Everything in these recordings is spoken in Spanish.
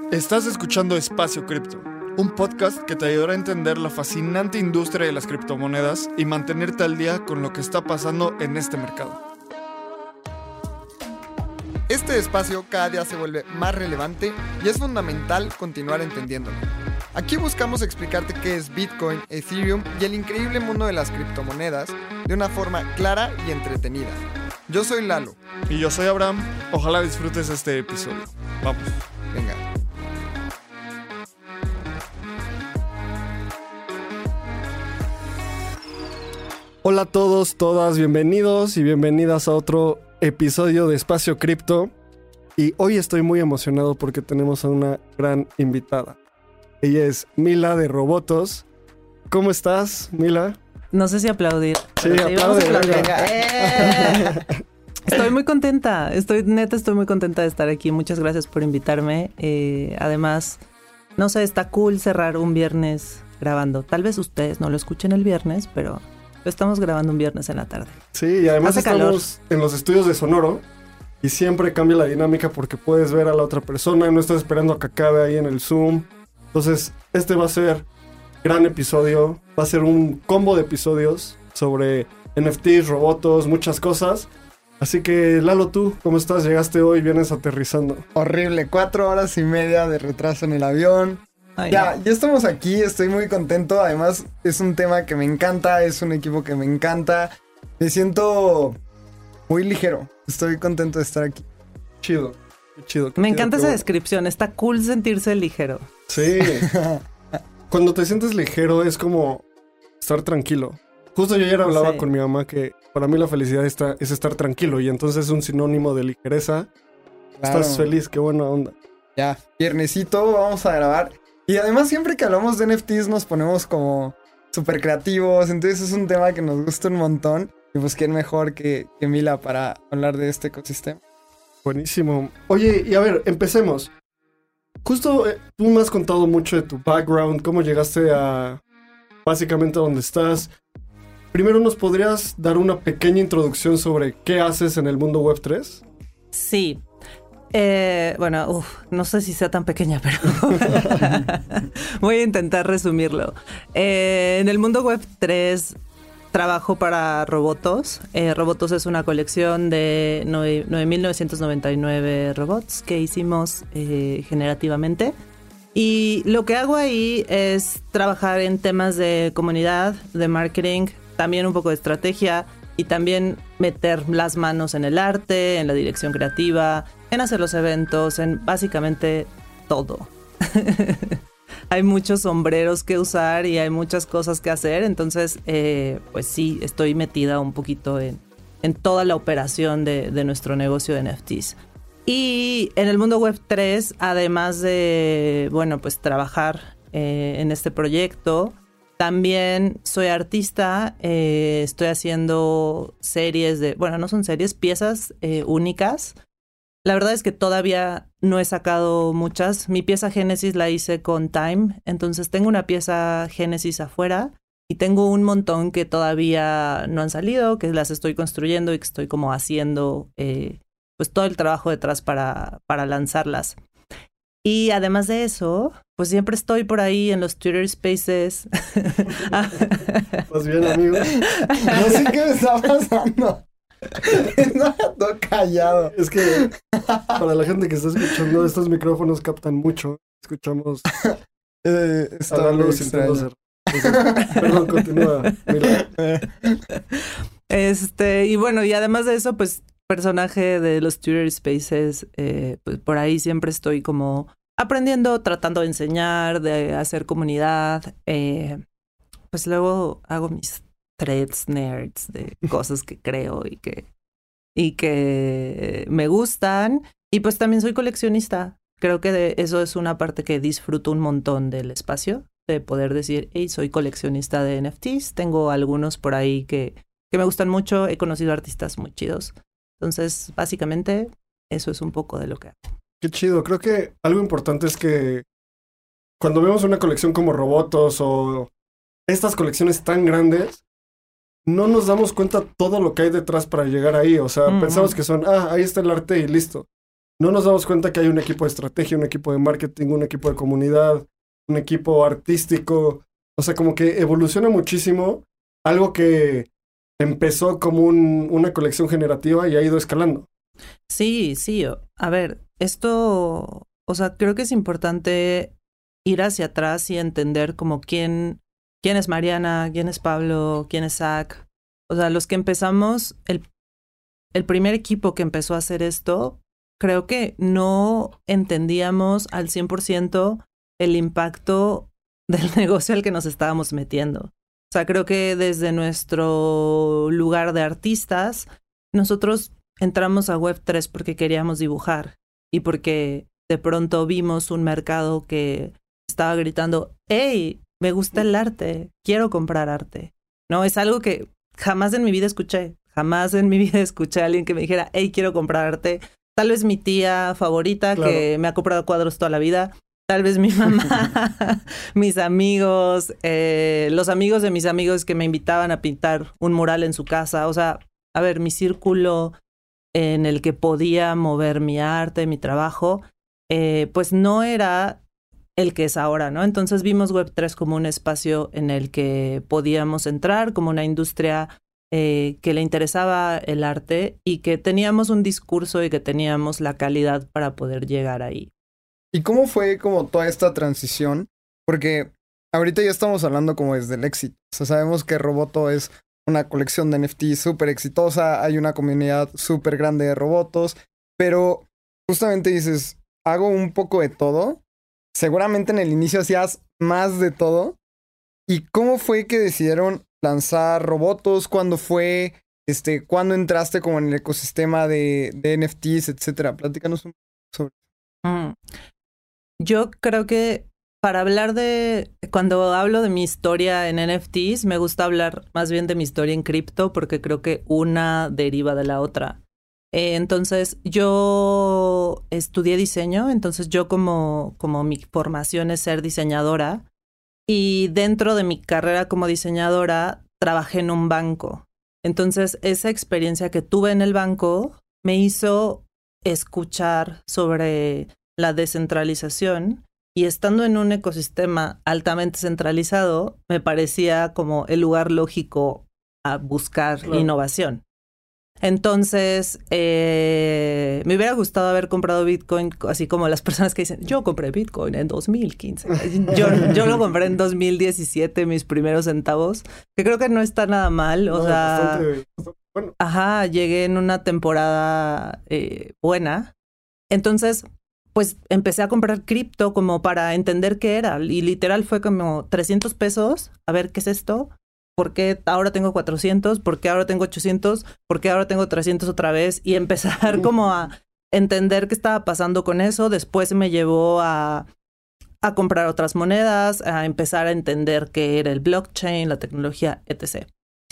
Estás escuchando Espacio Cripto, un podcast que te ayudará a entender la fascinante industria de las criptomonedas y mantenerte al día con lo que está pasando en este mercado. Este espacio cada día se vuelve más relevante y es fundamental continuar entendiéndolo. Aquí buscamos explicarte qué es Bitcoin, Ethereum y el increíble mundo de las criptomonedas de una forma clara y entretenida. Yo soy Lalo. Y yo soy Abraham. Ojalá disfrutes este episodio. Vamos. Venga. Hola a todos, todas, bienvenidos y bienvenidas a otro episodio de Espacio Cripto. Y hoy estoy muy emocionado porque tenemos a una gran invitada. Ella es Mila de Robotos. ¿Cómo estás, Mila? No sé si aplaudir. Sí, aplaude. Estoy muy contenta. Estoy muy contenta de estar aquí. Muchas gracias por invitarme. Además, no sé, está cool cerrar un viernes grabando. Tal vez ustedes no lo escuchen el viernes, pero lo estamos grabando un viernes en la tarde. Sí, y además Hace estamos calor en los estudios de Sonoro y siempre cambia la dinámica porque puedes ver a la otra persona y no estás esperando a que acabe ahí en el Zoom. Entonces, este va a ser gran episodio. Va a ser un combo de episodios sobre NFTs, robotos, muchas cosas. Así que, Lalo, ¿tú cómo estás? Llegaste hoy, vienes aterrizando. Horrible, 4 horas y media de retraso en el avión. Ay, Ya estamos aquí, estoy muy contento. Además, es un tema que me encanta, es un equipo que me encanta. Me siento muy ligero. Estoy contento de estar aquí. Chido, qué chido. Me encanta esa bueno. descripción. Está cool sentirse ligero. Sí. Cuando te sientes ligero es como estar tranquilo. Justo yo ayer hablaba Sí. con mi mamá que para mí la felicidad es estar tranquilo y entonces es un sinónimo de ligereza. Claro. Estás feliz, qué buena onda. Ya, viernesito, vamos a grabar. Y además siempre que hablamos de NFTs nos ponemos como súper creativos. Entonces es un tema que nos gusta un montón. Y pues quién mejor que Mila para hablar de este ecosistema. Buenísimo. Oye, y a ver, empecemos. Justo tú me has contado mucho de tu background, cómo llegaste a básicamente a donde estás. Primero, ¿nos podrías dar una pequeña introducción sobre qué haces en el mundo Web3? Sí. Bueno, no sé si sea tan pequeña, pero voy a intentar resumirlo. En el mundo web 3 trabajo para Robotos. Robotos es una colección de 9.999 robots que hicimos generativamente. Y lo que hago ahí es trabajar en temas de comunidad, de marketing, también un poco de estrategia y también meter las manos en el arte, en la dirección creativa, en hacer los eventos, en básicamente todo. Hay muchos sombreros que usar y hay muchas cosas que hacer, entonces pues sí, estoy metida un poquito en toda la operación de nuestro negocio de NFTs. Y en el mundo web 3, además de, bueno, pues trabajar en este proyecto, también soy artista, estoy haciendo series no son series, piezas únicas. La verdad es que todavía no he sacado muchas. Mi pieza Génesis la hice con Time, entonces tengo una pieza Génesis afuera y tengo un montón que todavía no han salido, que las estoy construyendo y que estoy como haciendo pues todo el trabajo detrás para lanzarlas. Y además de eso, pues siempre estoy por ahí en los Twitter Spaces. ¿Estás bien, amigo? No sé qué me está pasando. No, todo callado. Es que para la gente que está escuchando, estos micrófonos captan mucho. Escuchamos Está a muy Lalo sintiendo extraño. ser. Entonces, perdón, continúa. Mira. Y bueno, y además de eso, pues personaje de los Twitter Spaces, pues por ahí siempre estoy como aprendiendo, tratando de enseñar, de hacer comunidad. Pues luego hago mis threads nerds de cosas que creo y que me gustan. Y pues también soy coleccionista. Creo que eso es una parte que disfruto un montón del espacio, de poder decir, hey, soy coleccionista de NFTs. Tengo algunos por ahí que me gustan mucho. He conocido artistas muy chidos. Entonces, básicamente, eso es un poco de lo que hago. Qué chido. Creo que algo importante es que cuando vemos una colección como Robotos o estas colecciones tan grandes, no nos damos cuenta todo lo que hay detrás para llegar ahí. O sea, pensamos que son, ahí está el arte y listo. no nos damos cuenta que hay un equipo de estrategia, un equipo de marketing, un equipo de comunidad, un equipo artístico. O sea, como que evoluciona muchísimo. Algo que empezó como una colección generativa y ha ido escalando. Sí, sí. A ver, esto, o sea, creo que es importante ir hacia atrás y entender como quién es Mariana, quién es Pablo, quién es Zach. O sea, los que empezamos, el primer equipo que empezó a hacer esto, creo que no entendíamos al 100% el impacto del negocio al que nos estábamos metiendo. O sea, creo que desde nuestro lugar de artistas, nosotros entramos a Web3 porque queríamos dibujar y porque de pronto vimos un mercado que estaba gritando, ¡hey! Me gusta el arte, quiero comprar arte. No, es algo que jamás en mi vida escuché. Jamás en mi vida escuché a alguien que me dijera, hey, quiero comprar arte. Tal vez mi tía favorita, claro, que me ha comprado cuadros toda la vida. Tal vez mi mamá, mis amigos, los amigos de mis amigos que me invitaban a pintar un mural en su casa. O sea, a ver, mi círculo en el que podía mover mi arte, mi trabajo, pues no era el que es ahora, ¿no? Entonces vimos Web3 como un espacio en el que podíamos entrar, como una industria que le interesaba el arte y que teníamos un discurso y que teníamos la calidad para poder llegar ahí. ¿Y cómo fue como toda esta transición? Porque ahorita ya estamos hablando como desde el éxito. O sea, sabemos que Roboto es una colección de NFT súper exitosa, hay una comunidad súper grande de robotos, pero justamente dices, hago un poco de todo. Seguramente en el inicio hacías más de todo. ¿Y cómo fue que decidieron lanzar Robotos? ¿Cuándo fue? ¿Cuándo entraste como en el ecosistema de NFTs, etcétera? Platícanos un poco sobre eso. Yo creo que para hablar cuando hablo de mi historia en NFTs, me gusta hablar más bien de mi historia en cripto porque creo que una deriva de la otra. Entonces, yo estudié diseño, entonces yo como mi formación es ser diseñadora y dentro de mi carrera como diseñadora trabajé en un banco. Entonces, esa experiencia que tuve en el banco me hizo escuchar sobre la descentralización y estando en un ecosistema altamente centralizado, me parecía como el lugar lógico a buscar innovación. Entonces, me hubiera gustado haber comprado Bitcoin, así como las personas que dicen, yo compré Bitcoin en 2015. Yo lo compré en 2017, mis primeros centavos, que creo que no está nada mal. O sea, bastante bueno. Ajá, llegué en una temporada buena. Entonces, pues empecé a comprar cripto como para entender qué era. Y literal fue como 300 pesos. A ver, ¿qué es esto? ¿Por qué ahora tengo 400? ¿Por qué ahora tengo 800? ¿Por qué ahora tengo 300 otra vez? Y empezar como a entender qué estaba pasando con eso. Después me llevó a comprar otras monedas, a empezar a entender qué era el blockchain, la tecnología, etc.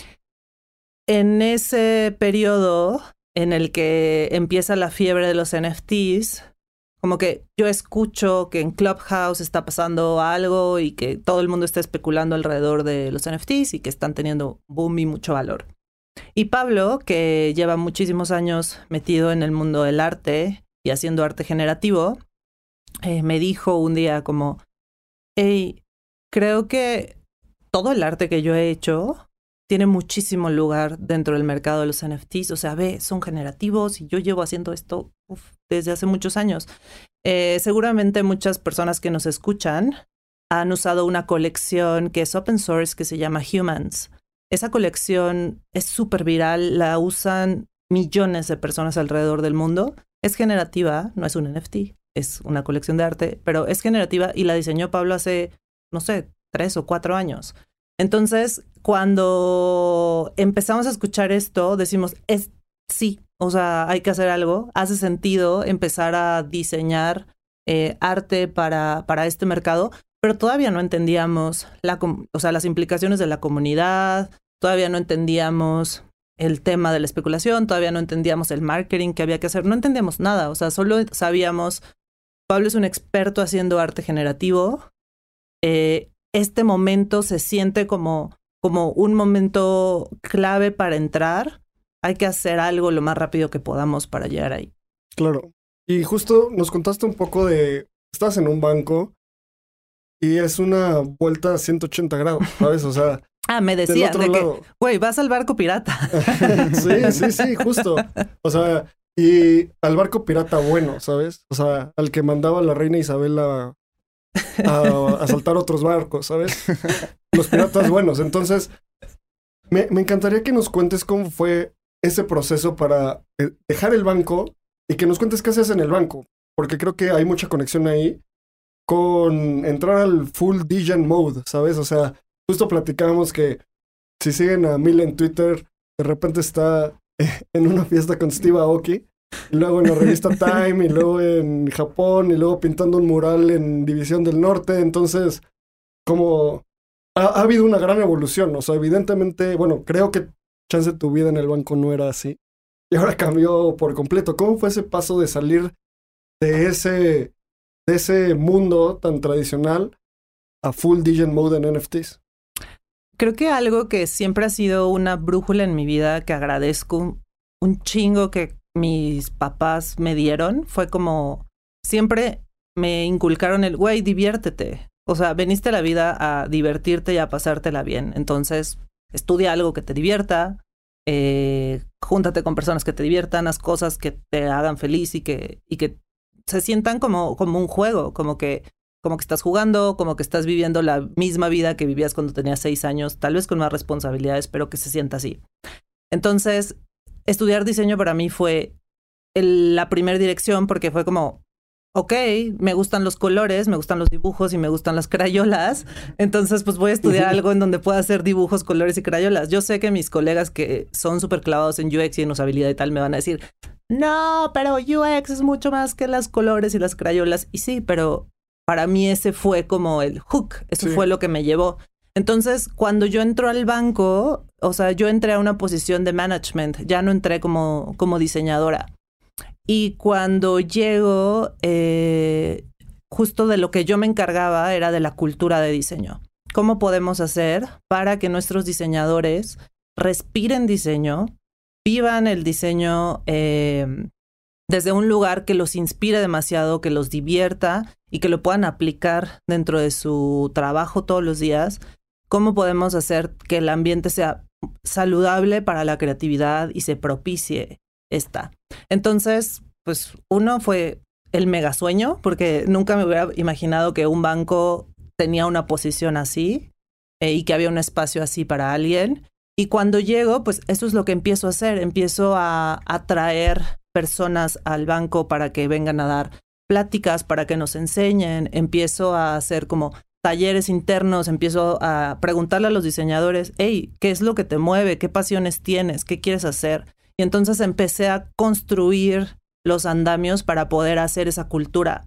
En ese periodo en el que empieza la fiebre de los NFTs, como que yo escucho que en Clubhouse está pasando algo y que todo el mundo está especulando alrededor de los NFTs y que están teniendo boom y mucho valor. Y Pablo, que lleva muchísimos años metido en el mundo del arte y haciendo arte generativo, me dijo un día como, hey, creo que todo el arte que yo he hecho tiene muchísimo lugar dentro del mercado de los NFTs. O sea, son generativos y yo llevo haciendo esto desde hace muchos años. Seguramente muchas personas que nos escuchan han usado una colección que es open source que se llama Humans. Esa colección es súper viral, la usan millones de personas alrededor del mundo. Es generativa, no es un NFT, es una colección de arte, pero es generativa y la diseñó Pablo hace, no sé, 3 o 4 años. Entonces, cuando empezamos a escuchar esto, decimos, sí, o sea, hay que hacer algo. Hace sentido empezar a diseñar arte para este mercado, pero todavía no entendíamos las implicaciones de la comunidad, todavía no entendíamos el tema de la especulación, todavía no entendíamos el marketing que había que hacer, no entendíamos nada, o sea, solo sabíamos, Pablo es un experto haciendo arte generativo, este momento se siente como un momento clave para entrar. Hay que hacer algo lo más rápido que podamos para llegar ahí. Claro. Y justo nos contaste un poco de, estás en un banco y es una vuelta a 180 grados, ¿sabes? O sea, me del decían otro de lado. que, güey, vas al barco pirata. Sí, justo. O sea, y al barco pirata bueno, ¿sabes? O sea, al que mandaba la reina Isabel a asaltar otros barcos, ¿sabes? Los piratas buenos. Entonces, me encantaría que nos cuentes cómo fue ese proceso para dejar el banco y que nos cuentes qué haces en el banco, porque creo que hay mucha conexión ahí con entrar al full Degen mode, ¿sabes? O sea, justo platicábamos que si siguen a Mil en Twitter, de repente está en una fiesta con Steve Aoki, y luego en la revista Time, y luego en Japón, y luego pintando un mural en División del Norte. Entonces, como ha habido una gran evolución. O sea, evidentemente, bueno, creo que chance tu vida en el banco no era así. Y ahora cambió por completo. ¿Cómo fue ese paso de salir de ese mundo tan tradicional a full Degen mode en NFTs? Creo que algo que siempre ha sido una brújula en mi vida, que agradezco un chingo que mis papás me dieron, fue como siempre me inculcaron el, güey, diviértete. O sea, veniste a la vida a divertirte y a pasártela bien. Entonces, estudia algo que te divierta, júntate con personas que te diviertan, haz cosas que te hagan feliz y que se sientan como un juego, como que estás jugando, como que estás viviendo la misma vida que vivías cuando tenías 6 años, tal vez con más responsabilidades, pero que se sienta así. Entonces, estudiar diseño para mí fue la primera dirección, porque fue como, ok, me gustan los colores, me gustan los dibujos y me gustan las crayolas, entonces pues voy a estudiar algo en donde pueda hacer dibujos, colores y crayolas. Yo sé que mis colegas que son súper clavados en UX y en usabilidad y tal me van a decir, no, pero UX es mucho más que las colores y las crayolas. Y sí, pero para mí ese fue como el hook, eso fue lo que me llevó. Entonces, cuando yo entro al banco, o sea, yo entré a una posición de management, ya no entré como diseñadora. Y cuando llego, justo de lo que yo me encargaba era de la cultura de diseño. ¿Cómo podemos hacer para que nuestros diseñadores respiren diseño, vivan el diseño desde un lugar que los inspire demasiado, que los divierta y que lo puedan aplicar dentro de su trabajo todos los días? ¿Cómo podemos hacer que el ambiente sea saludable para la creatividad y se propicie esta? Entonces, pues uno fue el mega sueño, porque nunca me hubiera imaginado que un banco tenía una posición así y que había un espacio así para alguien. Y cuando llego, pues eso es lo que empiezo a hacer. Empiezo a atraer personas al banco para que vengan a dar pláticas, para que nos enseñen. Empiezo a hacer como talleres internos, empiezo a preguntarle a los diseñadores, hey, ¿qué es lo que te mueve? ¿Qué pasiones tienes? ¿Qué quieres hacer? Y entonces empecé a construir los andamios para poder hacer esa cultura.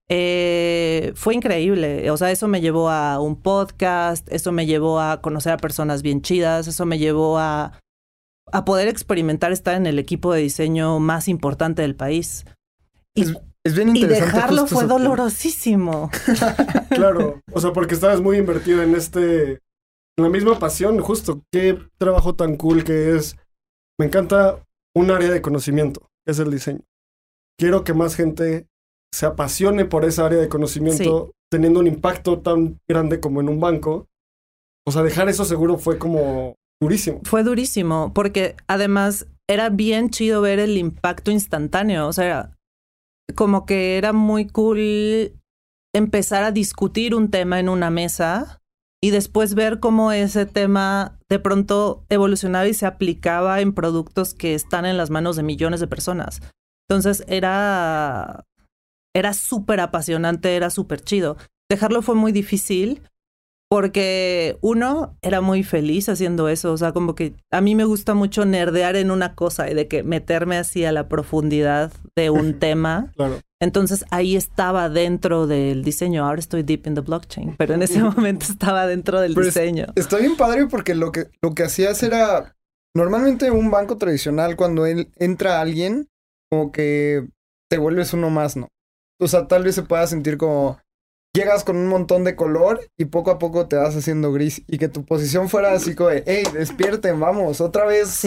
Fue increíble. O sea, eso me llevó a un podcast, eso me llevó a conocer a personas bien chidas, eso me llevó a poder experimentar estar en el equipo de diseño más importante del país. Es bien interesante. Y dejarlo fue dolorosísimo. Claro, o sea, porque estabas muy invertido en la misma pasión, justo. Qué trabajo tan cool que es. Me encanta un área de conocimiento, es el diseño. Quiero que más gente se apasione por esa área de conocimiento, teniendo un impacto tan grande como en un banco. O sea, dejar eso seguro fue como durísimo. Fue durísimo, porque además era bien chido ver el impacto instantáneo. O sea, como que era muy cool empezar a discutir un tema en una mesa y después ver cómo ese tema de pronto evolucionaba y se aplicaba en productos que están en las manos de millones de personas. Entonces era súper apasionante, era súper chido. Dejarlo fue muy difícil porque uno era muy feliz haciendo eso. O sea, como que a mí me gusta mucho nerdear en una cosa y de que meterme así a la profundidad de un tema. Claro. Entonces ahí estaba dentro del diseño. Ahora estoy deep in the blockchain, pero en ese momento estaba dentro del diseño. Está bien padre porque lo que hacías era, normalmente un banco tradicional, cuando entra alguien, como que te vuelves uno más, ¿no? O sea, tal vez se pueda sentir como llegas con un montón de color y poco a poco te vas haciendo gris y que tu posición fuera así como de, hey, despierten, vamos, otra vez. Sí.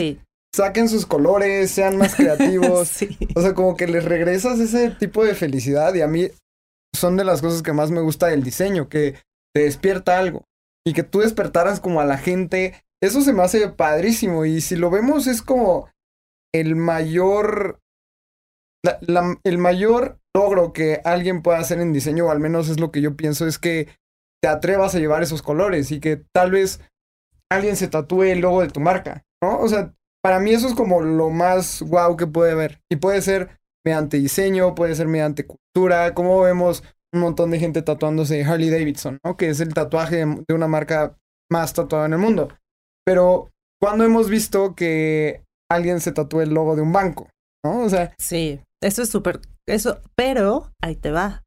saquen sus colores, sean más creativos. Sí. O sea, como que les regresas ese tipo de felicidad y a mí son de las cosas que más me gusta del diseño, que te despierta algo y que tú despertaras como a la gente. Eso se me hace padrísimo y si lo vemos es como el mayor el mayor logro que alguien pueda hacer en diseño, o al menos es lo que yo pienso, es que te atrevas a llevar esos colores y que tal vez alguien se tatúe el logo de tu marca, ¿no? O sea, para mí eso es como lo más guau que puede haber. Y puede ser mediante diseño, puede ser mediante cultura, como vemos un montón de gente tatuándose Harley Davidson, ¿no? Que es el tatuaje de una marca más tatuada en el mundo. Pero, ¿cuándo hemos visto que alguien se tatúe el logo de un banco? ¿No? O sea... Sí, eso es súper... Eso, pero ahí te va.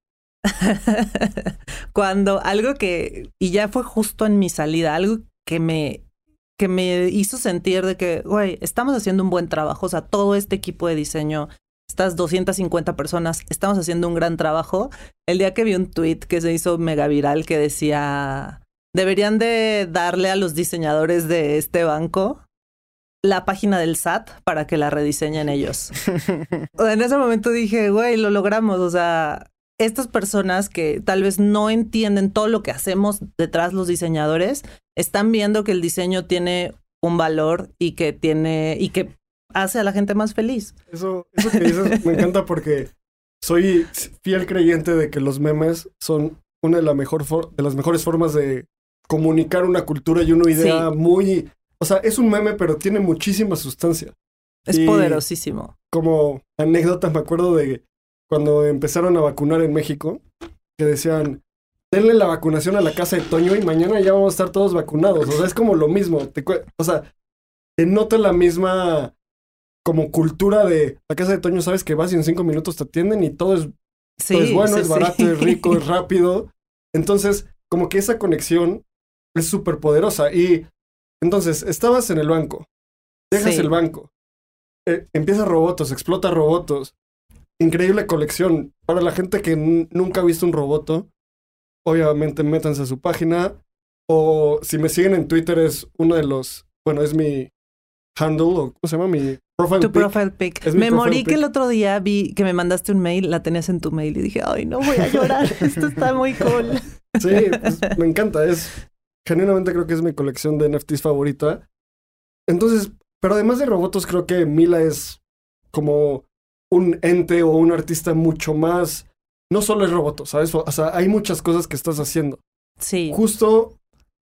Cuando algo que... Y ya fue justo en mi salida, algo que me hizo sentir de que, güey, estamos haciendo un buen trabajo. O sea, todo este equipo de diseño, estas 250 personas, estamos haciendo un gran trabajo. El día que vi un tweet que se hizo mega viral que decía... Deberían de darle a los diseñadores de este banco la página del SAT para que la rediseñen ellos. En ese momento dije, güey, lo logramos. O sea, estas personas que tal vez no entienden todo lo que hacemos detrás los diseñadores, están viendo que el diseño tiene un valor y que hace a la gente más feliz. Eso que dices me encanta porque soy fiel creyente de que los memes son una de las mejores formas de comunicar una cultura y una idea muy... O sea, es un meme, pero tiene muchísima sustancia. Es poderosísimo. Como anécdota, me acuerdo de cuando empezaron a vacunar en México, que decían, denle la vacunación a la casa de Toño y mañana ya vamos a estar todos vacunados. O sea, es como lo mismo. O sea, te nota la misma como cultura de la casa de Toño, sabes que vas y en 5 minutos te atienden y todo es bueno, es barato, es rico, es rápido. Entonces, como que esa conexión es súper poderosa. Y entonces, estabas en el banco, dejas el banco, empieza Robotos, explota Robotos. Increíble colección. Para la gente que nunca ha visto un Roboto, obviamente métanse a su página. O si me siguen en Twitter es uno de los... Bueno, es mi handle, o ¿cómo se llama? Mi profile pic. Tu profile pic. Me morí que el otro día vi que me mandaste un mail, la tenías en tu mail y dije, ay, no voy a llorar, esto está muy cool. Sí, pues, me encanta, genuinamente creo que es mi colección de NFTs favorita. Entonces, pero además de Robotos, creo que Mila es como un ente o un artista mucho más... No solo es Robotos, ¿sabes? O sea, hay muchas cosas que estás haciendo. Sí. Justo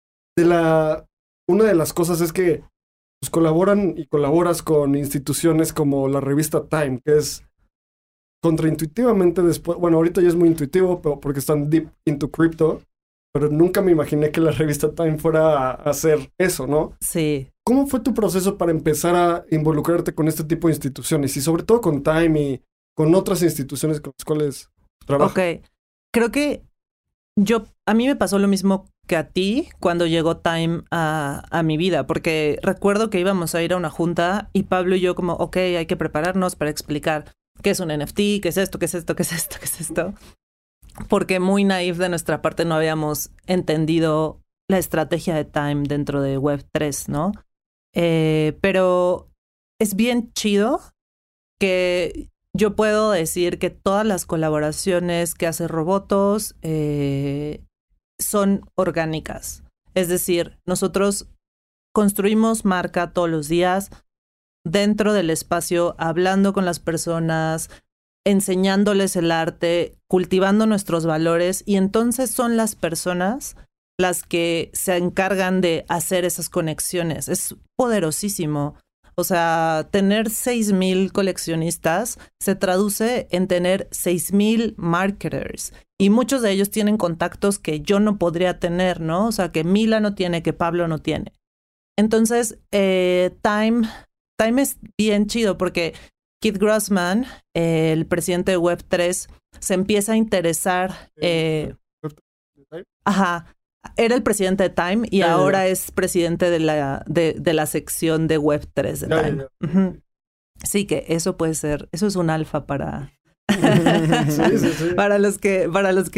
una de las cosas es que pues, colaboras con instituciones como la revista Time, que es contraintuitivamente después... Bueno, ahorita ya es muy intuitivo, pero porque están deep into crypto. Pero nunca me imaginé que la revista Time fuera a hacer eso, ¿no? Sí. ¿Cómo fue tu proceso para empezar a involucrarte con este tipo de instituciones? Y sobre todo con Time y con otras instituciones con las cuales trabajas. Ok. Creo que a mí me pasó lo mismo que a ti cuando llegó Time a mi vida. Porque recuerdo que íbamos a ir a una junta y Pablo y yo como, ok, hay que prepararnos para explicar qué es un NFT, qué es esto, qué es esto, qué es esto, qué es esto. Porque muy naif de nuestra parte no habíamos entendido la estrategia de Time dentro de Web3, ¿no? Pero es bien chido que yo puedo decir que todas las colaboraciones que hace Robotos son orgánicas. Es decir, nosotros construimos marca todos los días dentro del espacio, hablando con las personas, enseñándoles el arte, cultivando nuestros valores, y entonces son las personas las que se encargan de hacer esas conexiones. Es poderosísimo. O sea, tener 6,000 coleccionistas se traduce en tener 6,000 marketers. Y muchos de ellos tienen contactos que yo no podría tener, ¿no? O sea, que Mila no tiene, que Pablo no tiene. Entonces, Time es bien chido porque Keith Grossman, el presidente de Web3, se empieza a interesar. Era el presidente de Time y ahora es presidente de la sección de Web3 de Time. Uh-huh. Sí, que eso puede ser, eso es un alfa para... sí. para los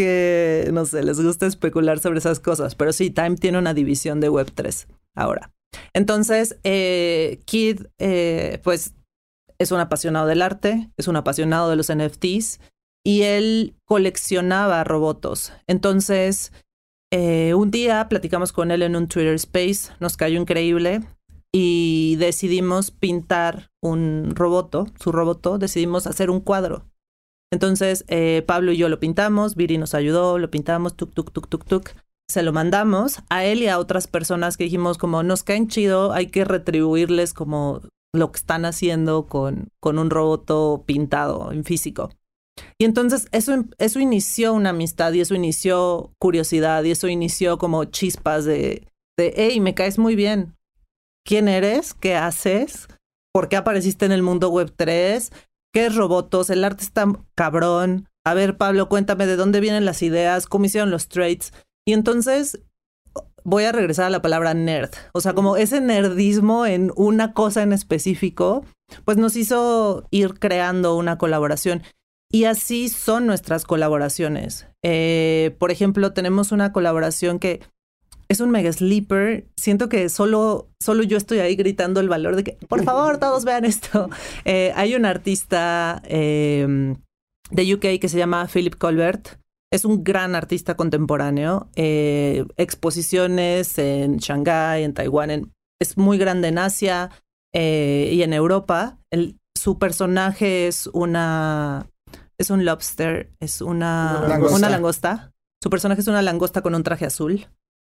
que, no sé, les gusta especular sobre esas cosas. Pero sí, Time tiene una división de Web3 ahora. Entonces, Kid, pues, es un apasionado del arte, es un apasionado de los NFTs y él coleccionaba robots. Entonces, un día platicamos con él en un Twitter Space, nos cayó increíble y decidimos pintar su roboto, decidimos hacer un cuadro. Entonces, Pablo y yo lo pintamos, Viri nos ayudó, lo pintamos, tuk. Se lo mandamos a él y a otras personas que dijimos como nos caen chido, hay que retribuirles como lo que están haciendo con un roboto pintado en físico. Y entonces eso inició una amistad y eso inició curiosidad y eso inició como chispas de hey, me caes muy bien. ¿Quién eres? ¿Qué haces? ¿Por qué apareciste en el mundo web 3? ¿Qué es robotos? El arte está cabrón. A ver, Pablo, cuéntame de dónde vienen las ideas, cómo hicieron los trades. Y entonces voy a regresar a la palabra nerd. O sea, como ese nerdismo en una cosa en específico, pues nos hizo ir creando una colaboración. Y así son nuestras colaboraciones. Por ejemplo, tenemos una colaboración que es un mega sleeper. Siento que solo yo estoy ahí gritando el valor de que, por favor, todos vean esto. Hay un artista de UK que se llama Philip Colbert. Es un gran artista contemporáneo. Exposiciones en Shanghái, en Taiwán. Es muy grande en Asia y en Europa. Su personaje es un lobster, es una langosta. Su personaje es una langosta con un traje azul.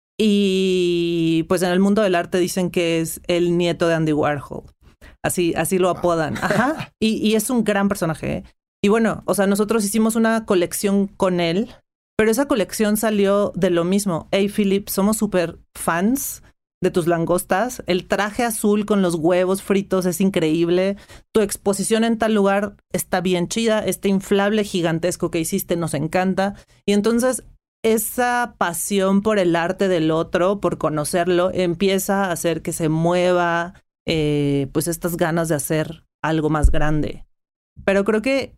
Y pues en el mundo del arte dicen que es el nieto de Andy Warhol. Así lo apodan. Ajá. Y es un gran personaje. Y bueno, o sea, nosotros hicimos una colección con él, pero esa colección salió de lo mismo. Hey, Philip, somos súper fans de tus langostas. El traje azul con los huevos fritos es increíble. Tu exposición en tal lugar está bien chida. Este inflable gigantesco que hiciste nos encanta. Y entonces esa pasión por el arte del otro, por conocerlo, empieza a hacer que se mueva pues estas ganas de hacer algo más grande. Pero creo que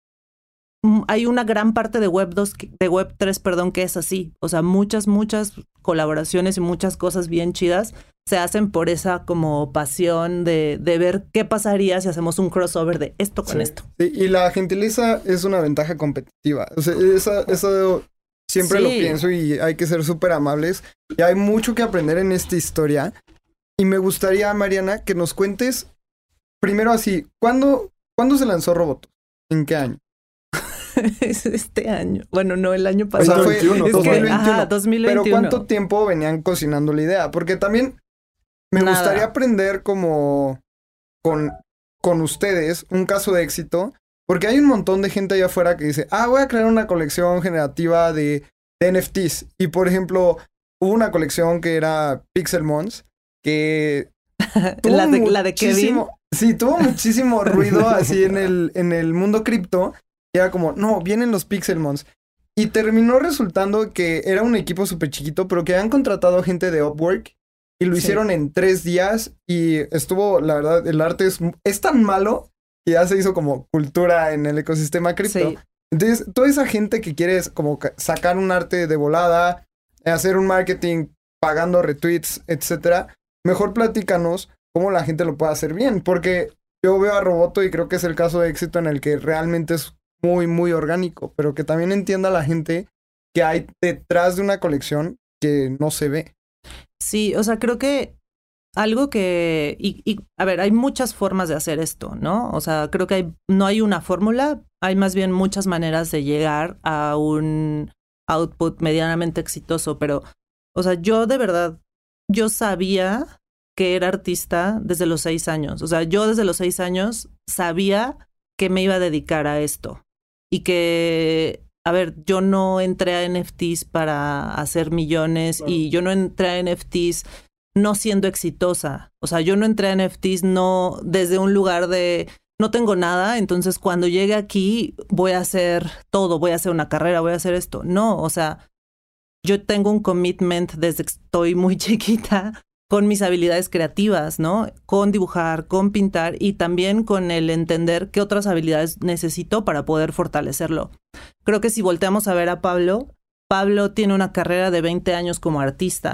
hay una gran parte de Web 3, que es así. O sea, muchas colaboraciones y muchas cosas bien chidas se hacen por esa como pasión de ver qué pasaría si hacemos un crossover de esto con esto. Sí, y la gentileza es una ventaja competitiva. O sea, eso siempre lo pienso y hay que ser súper amables. Y hay mucho que aprender en esta historia. Y me gustaría, Mariana, que nos cuentes primero así, ¿cuándo se lanzó Roboto? ¿En qué año? Este año. Bueno, no, el año pasado. O sea, fue 2021. Ajá, 2021. Pero ¿cuánto tiempo venían cocinando la idea? Porque también me gustaría aprender como con ustedes un caso de éxito. Porque hay un montón de gente allá afuera que dice, voy a crear una colección generativa de NFTs. Y por ejemplo, hubo una colección que era Pixelmons, que la de Kevin. Sí, tuvo muchísimo ruido así en el mundo cripto. Y era como, no, vienen los Pixelmons. Y terminó resultando que era un equipo súper chiquito, pero que habían contratado gente de Upwork. Y lo hicieron en 3 días. Y estuvo, la verdad, el arte es tan malo que ya se hizo como cultura en el ecosistema cripto. Sí. Entonces, toda esa gente que quiere como sacar un arte de volada, hacer un marketing pagando retweets, etcétera, mejor platícanos cómo la gente lo puede hacer bien. Porque yo veo a Roboto y creo que es el caso de éxito en el que realmente es muy, muy orgánico, pero que también entienda la gente que hay detrás de una colección que no se ve. Sí, o sea, creo que algo que... a ver, hay muchas formas de hacer esto, ¿no? O sea, creo que no hay una fórmula, hay más bien muchas maneras de llegar a un output medianamente exitoso, pero, o sea, yo de verdad, yo sabía que era artista desde los 6 años. O sea, yo desde los 6 años sabía que me iba a dedicar a esto. Y que, a ver, yo no entré a NFTs para hacer millones y yo no entré a NFTs no siendo exitosa. O sea, yo no entré a NFTs no desde un lugar de no tengo nada, entonces cuando llegue aquí voy a hacer todo, voy a hacer una carrera, voy a hacer esto. No, o sea, yo tengo un commitment desde que estoy muy chiquita con mis habilidades creativas, ¿no? Con dibujar, con pintar y también con el entender qué otras habilidades necesito para poder fortalecerlo. Creo que si volteamos a ver a Pablo tiene una carrera de 20 años como artista.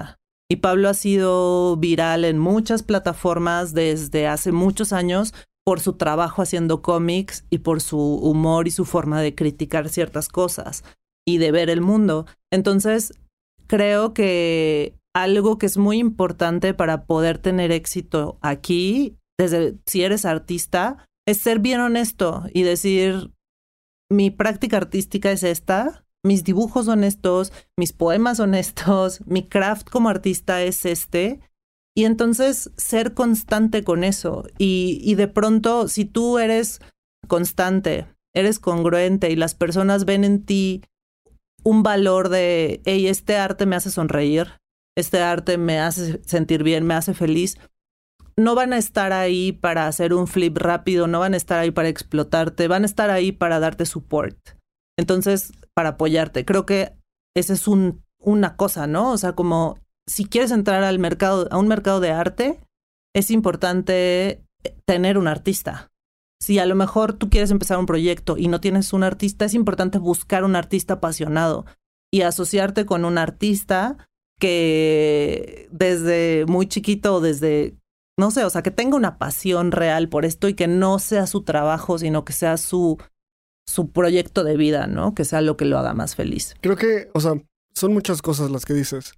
Y Pablo ha sido viral en muchas plataformas desde hace muchos años por su trabajo haciendo cómics y por su humor y su forma de criticar ciertas cosas y de ver el mundo. Entonces, creo que algo que es muy importante para poder tener éxito aquí, desde si eres artista, es ser bien honesto y decir, mi práctica artística es esta, mis dibujos son estos, mis poemas son estos, mi craft como artista es este. Y entonces ser constante con eso. Y de pronto, si tú eres constante, eres congruente y las personas ven en ti un valor de, hey, este arte me hace sonreír, este arte me hace sentir bien, me hace feliz, no van a estar ahí para hacer un flip rápido, no van a estar ahí para explotarte, van a estar ahí para darte support. Entonces, para apoyarte. Creo que esa es una cosa, ¿no? O sea, como si quieres entrar al mercado, a un mercado de arte, es importante tener un artista. Si a lo mejor tú quieres empezar un proyecto y no tienes un artista, es importante buscar un artista apasionado y asociarte con un artista que desde muy chiquito, desde, no sé, o sea, que tenga una pasión real por esto y que no sea su trabajo, sino que sea su proyecto de vida, ¿no? Que sea lo que lo haga más feliz. Creo que, o sea, son muchas cosas las que dices.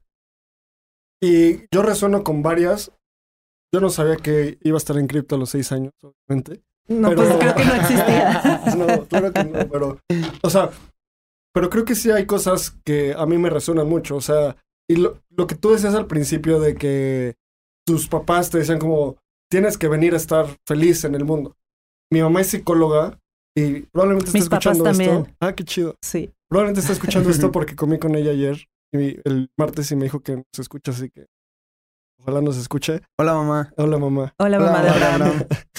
Y yo resueno con varias. Yo no sabía que iba a estar en cripto a los 6 años, obviamente. No, pero... pues creo que no existía. No, claro que no, pero... O sea, pero creo que sí hay cosas que a mí me resuenan mucho. O sea, y lo que tú decías al principio de que tus papás te decían como, tienes que venir a estar feliz en el mundo. Mi mamá es psicóloga y probablemente está escuchando esto. Ah, qué chido. Sí. Probablemente está escuchando esto porque comí con ella ayer, el martes, y me dijo que se escucha, así que ojalá nos escuche. Hola, mamá. Hola, mamá. Hola, mamá de Abraham.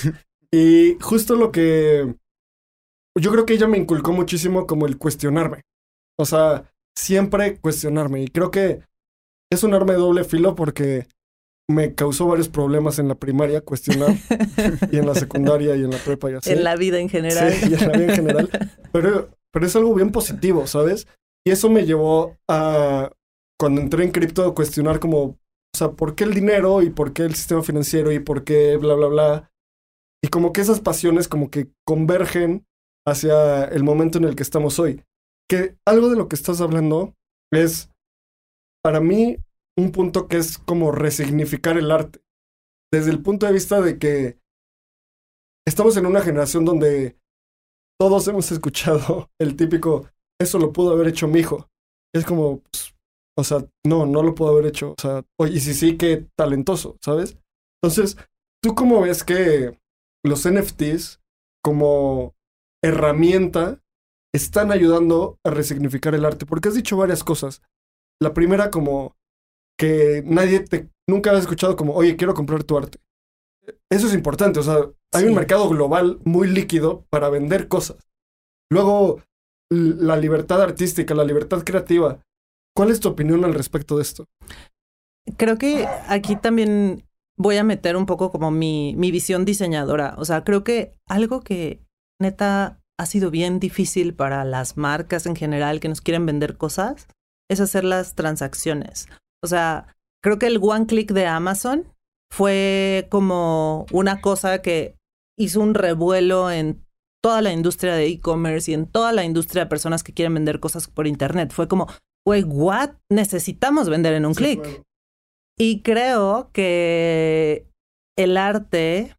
Y justo lo que... Yo creo que ella me inculcó muchísimo como el cuestionarme. O sea, siempre cuestionarme. Y creo que es un arma de doble filo porque me causó varios problemas en la primaria cuestionar y en la secundaria y en la prepa y así. En la vida en general. Sí, y en la vida en general. Pero es algo bien positivo, ¿sabes? Y eso me llevó a, cuando entré en cripto, a cuestionar como, o sea, ¿por qué el dinero y por qué el sistema financiero y por qué bla, bla, bla? Y como que esas pasiones como que convergen hacia el momento en el que estamos hoy. Que algo de lo que estás hablando es, para mí, un punto que es como resignificar el arte. Desde el punto de vista de que estamos en una generación donde todos hemos escuchado el típico, eso lo pudo haber hecho mi hijo. Es como, pues, o sea, no lo pudo haber hecho. O sea, y sí, qué talentoso, ¿sabes? Entonces, ¿tú cómo ves que los NFTs como herramienta están ayudando a resignificar el arte? Porque has dicho varias cosas. La primera, como que nunca has escuchado como, oye, quiero comprar tu arte. Eso es importante, o sea, hay un mercado global muy líquido para vender cosas. Luego, la libertad artística, la libertad creativa. ¿Cuál es tu opinión al respecto de esto? Creo que aquí también voy a meter un poco como mi visión diseñadora. O sea, creo que algo que neta ha sido bien difícil para las marcas en general que nos quieren vender cosas es hacer las transacciones. O sea, creo que el one click de Amazon fue como una cosa que hizo un revuelo en toda la industria de e-commerce y en toda la industria de personas que quieren vender cosas por internet. Fue como, güey, ¿what? Necesitamos vender en un clic. Claro. Y creo que el arte,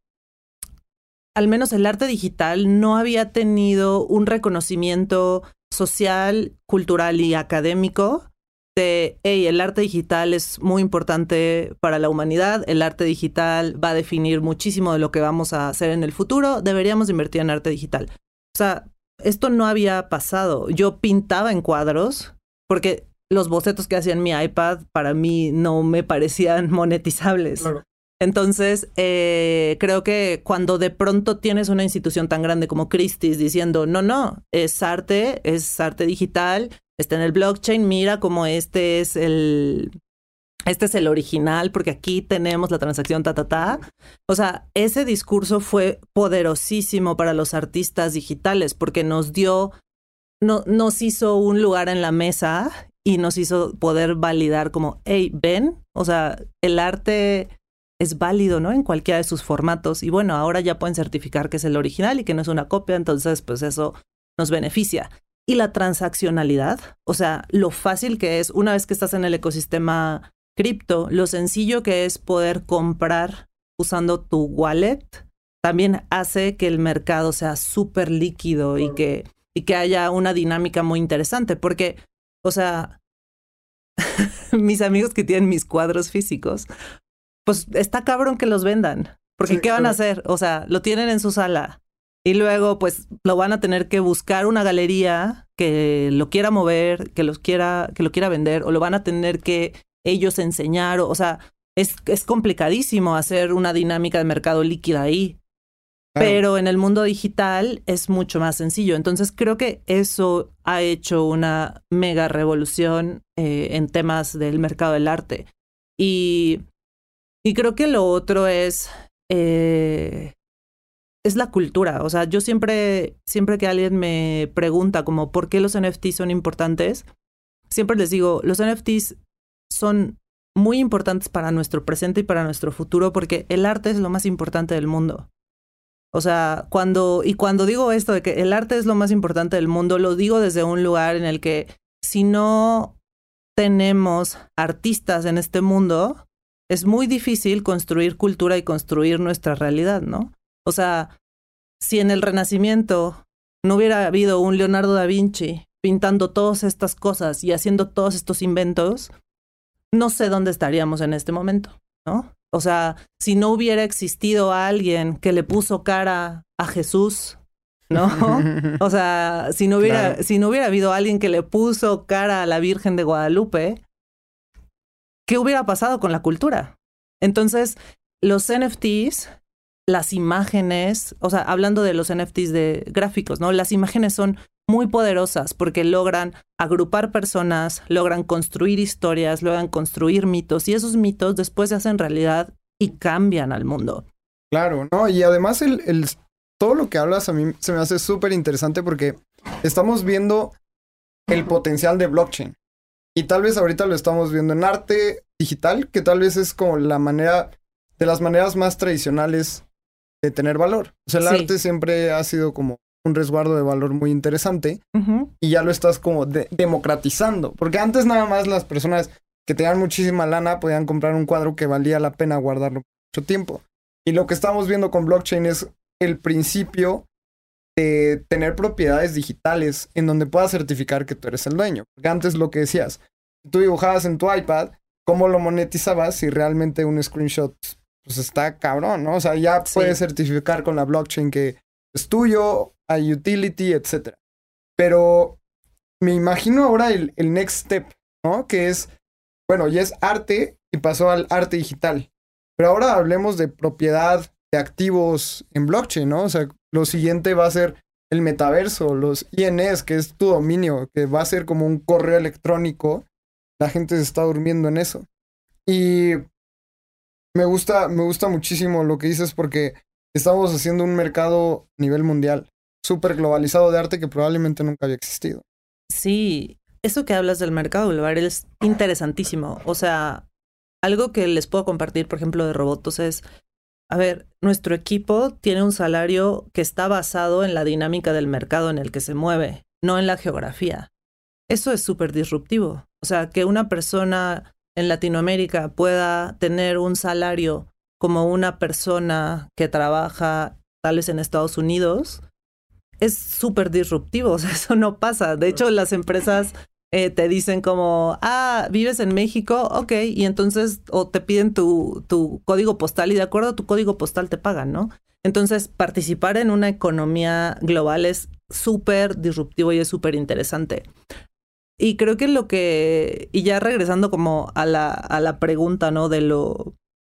al menos el arte digital, no había tenido un reconocimiento social, cultural y académico de, hey, el arte digital es muy importante para la humanidad, el arte digital va a definir muchísimo de lo que vamos a hacer en el futuro, deberíamos invertir en arte digital. O sea, esto no había pasado. Yo pintaba en cuadros porque los bocetos que hacía en mi iPad para mí no me parecían monetizables. Claro. Entonces, creo que cuando de pronto tienes una institución tan grande como Christie's diciendo, no, es arte digital, está en el blockchain, mira cómo este es el original, porque aquí tenemos la transacción O sea, ese discurso fue poderosísimo para los artistas digitales porque nos hizo un lugar en la mesa y nos hizo poder validar como, hey, ven, o sea, el arte es válido, ¿no? En cualquiera de sus formatos. Y bueno, ahora ya pueden certificar que es el original y que no es una copia, entonces pues eso nos beneficia. Y la transaccionalidad, o sea, lo fácil que es, una vez que estás en el ecosistema cripto, lo sencillo que es poder comprar usando tu wallet, también hace que el mercado sea súper líquido y que haya una dinámica muy interesante. Porque, o sea, mis amigos que tienen mis cuadros físicos, pues está cabrón que los vendan. Porque sí, ¿qué van a hacer? O sea, lo tienen en su sala y luego pues lo van a tener que buscar una galería que lo quiera mover, que lo quiera vender, o lo van a tener que ellos enseñar. O sea, es complicadísimo hacer una dinámica de mercado líquida ahí. Claro. Pero en el mundo digital es mucho más sencillo. Entonces creo que eso ha hecho una mega revolución en temas del mercado del arte. Y creo que lo otro es la cultura. O sea, yo siempre que alguien me pregunta como ¿por qué los NFTs son importantes? Siempre les digo, los NFTs son muy importantes para nuestro presente y para nuestro futuro porque el arte es lo más importante del mundo. O sea, cuando digo esto de que el arte es lo más importante del mundo, lo digo desde un lugar en el que si no tenemos artistas en este mundo, es muy difícil construir cultura y construir nuestra realidad, ¿no? O sea, si en el Renacimiento no hubiera habido un Leonardo da Vinci pintando todas estas cosas y haciendo todos estos inventos, no sé dónde estaríamos en este momento, ¿no? O sea, si no hubiera existido alguien que le puso cara a Jesús, ¿no? O sea, si no hubiera habido alguien que le puso cara a la Virgen de Guadalupe, ¿qué hubiera pasado con la cultura? Entonces, los NFTs, las imágenes, o sea, hablando de los NFTs de gráficos, ¿no? Las imágenes son muy poderosas porque logran agrupar personas, logran construir historias, logran construir mitos y esos mitos después se hacen realidad y cambian al mundo. Claro, ¿no? Y además todo lo que hablas a mí se me hace súper interesante porque estamos viendo el potencial de blockchain y tal vez ahorita lo estamos viendo en arte digital, que tal vez es como de las maneras más tradicionales de tener valor. O sea, el arte siempre ha sido como un resguardo de valor muy interesante y ya lo estás como democratizando. Porque antes nada más las personas que tenían muchísima lana podían comprar un cuadro que valía la pena guardarlo mucho tiempo. Y lo que estamos viendo con blockchain es el principio de tener propiedades digitales en donde puedas certificar que tú eres el dueño. Porque antes lo que decías, tú dibujabas en tu iPad, ¿cómo lo monetizabas si realmente un screenshot pues está cabrón, ¿no? O sea, ya puedes certificar con la blockchain que es tuyo, hay utility, etc. Pero me imagino ahora el next step, ¿no? Que es, bueno, ya es arte y pasó al arte digital. Pero ahora hablemos de propiedad de activos en blockchain, ¿no? O sea, lo siguiente va a ser el metaverso, los INS, que es tu dominio, que va a ser como un correo electrónico. La gente se está durmiendo en eso. Y me gusta muchísimo lo que dices porque estamos haciendo un mercado a nivel mundial, súper globalizado de arte que probablemente nunca había existido. Sí, eso que hablas del mercado global es interesantísimo. O sea, algo que les puedo compartir, por ejemplo, de Robotos es, a ver, nuestro equipo tiene un salario que está basado en la dinámica del mercado en el que se mueve, no en la geografía. Eso es súper disruptivo. O sea, que una persona en Latinoamérica pueda tener un salario como una persona que trabaja tal vez en Estados Unidos, es súper disruptivo. O sea, eso no pasa. De hecho, las empresas te dicen como, ¿vives en México? Ok, y entonces, o te piden tu código postal y de acuerdo a tu código postal te pagan, ¿no? Entonces, participar en una economía global es súper disruptivo y es súper interesante. Y creo que y ya regresando como a la pregunta, ¿no? De lo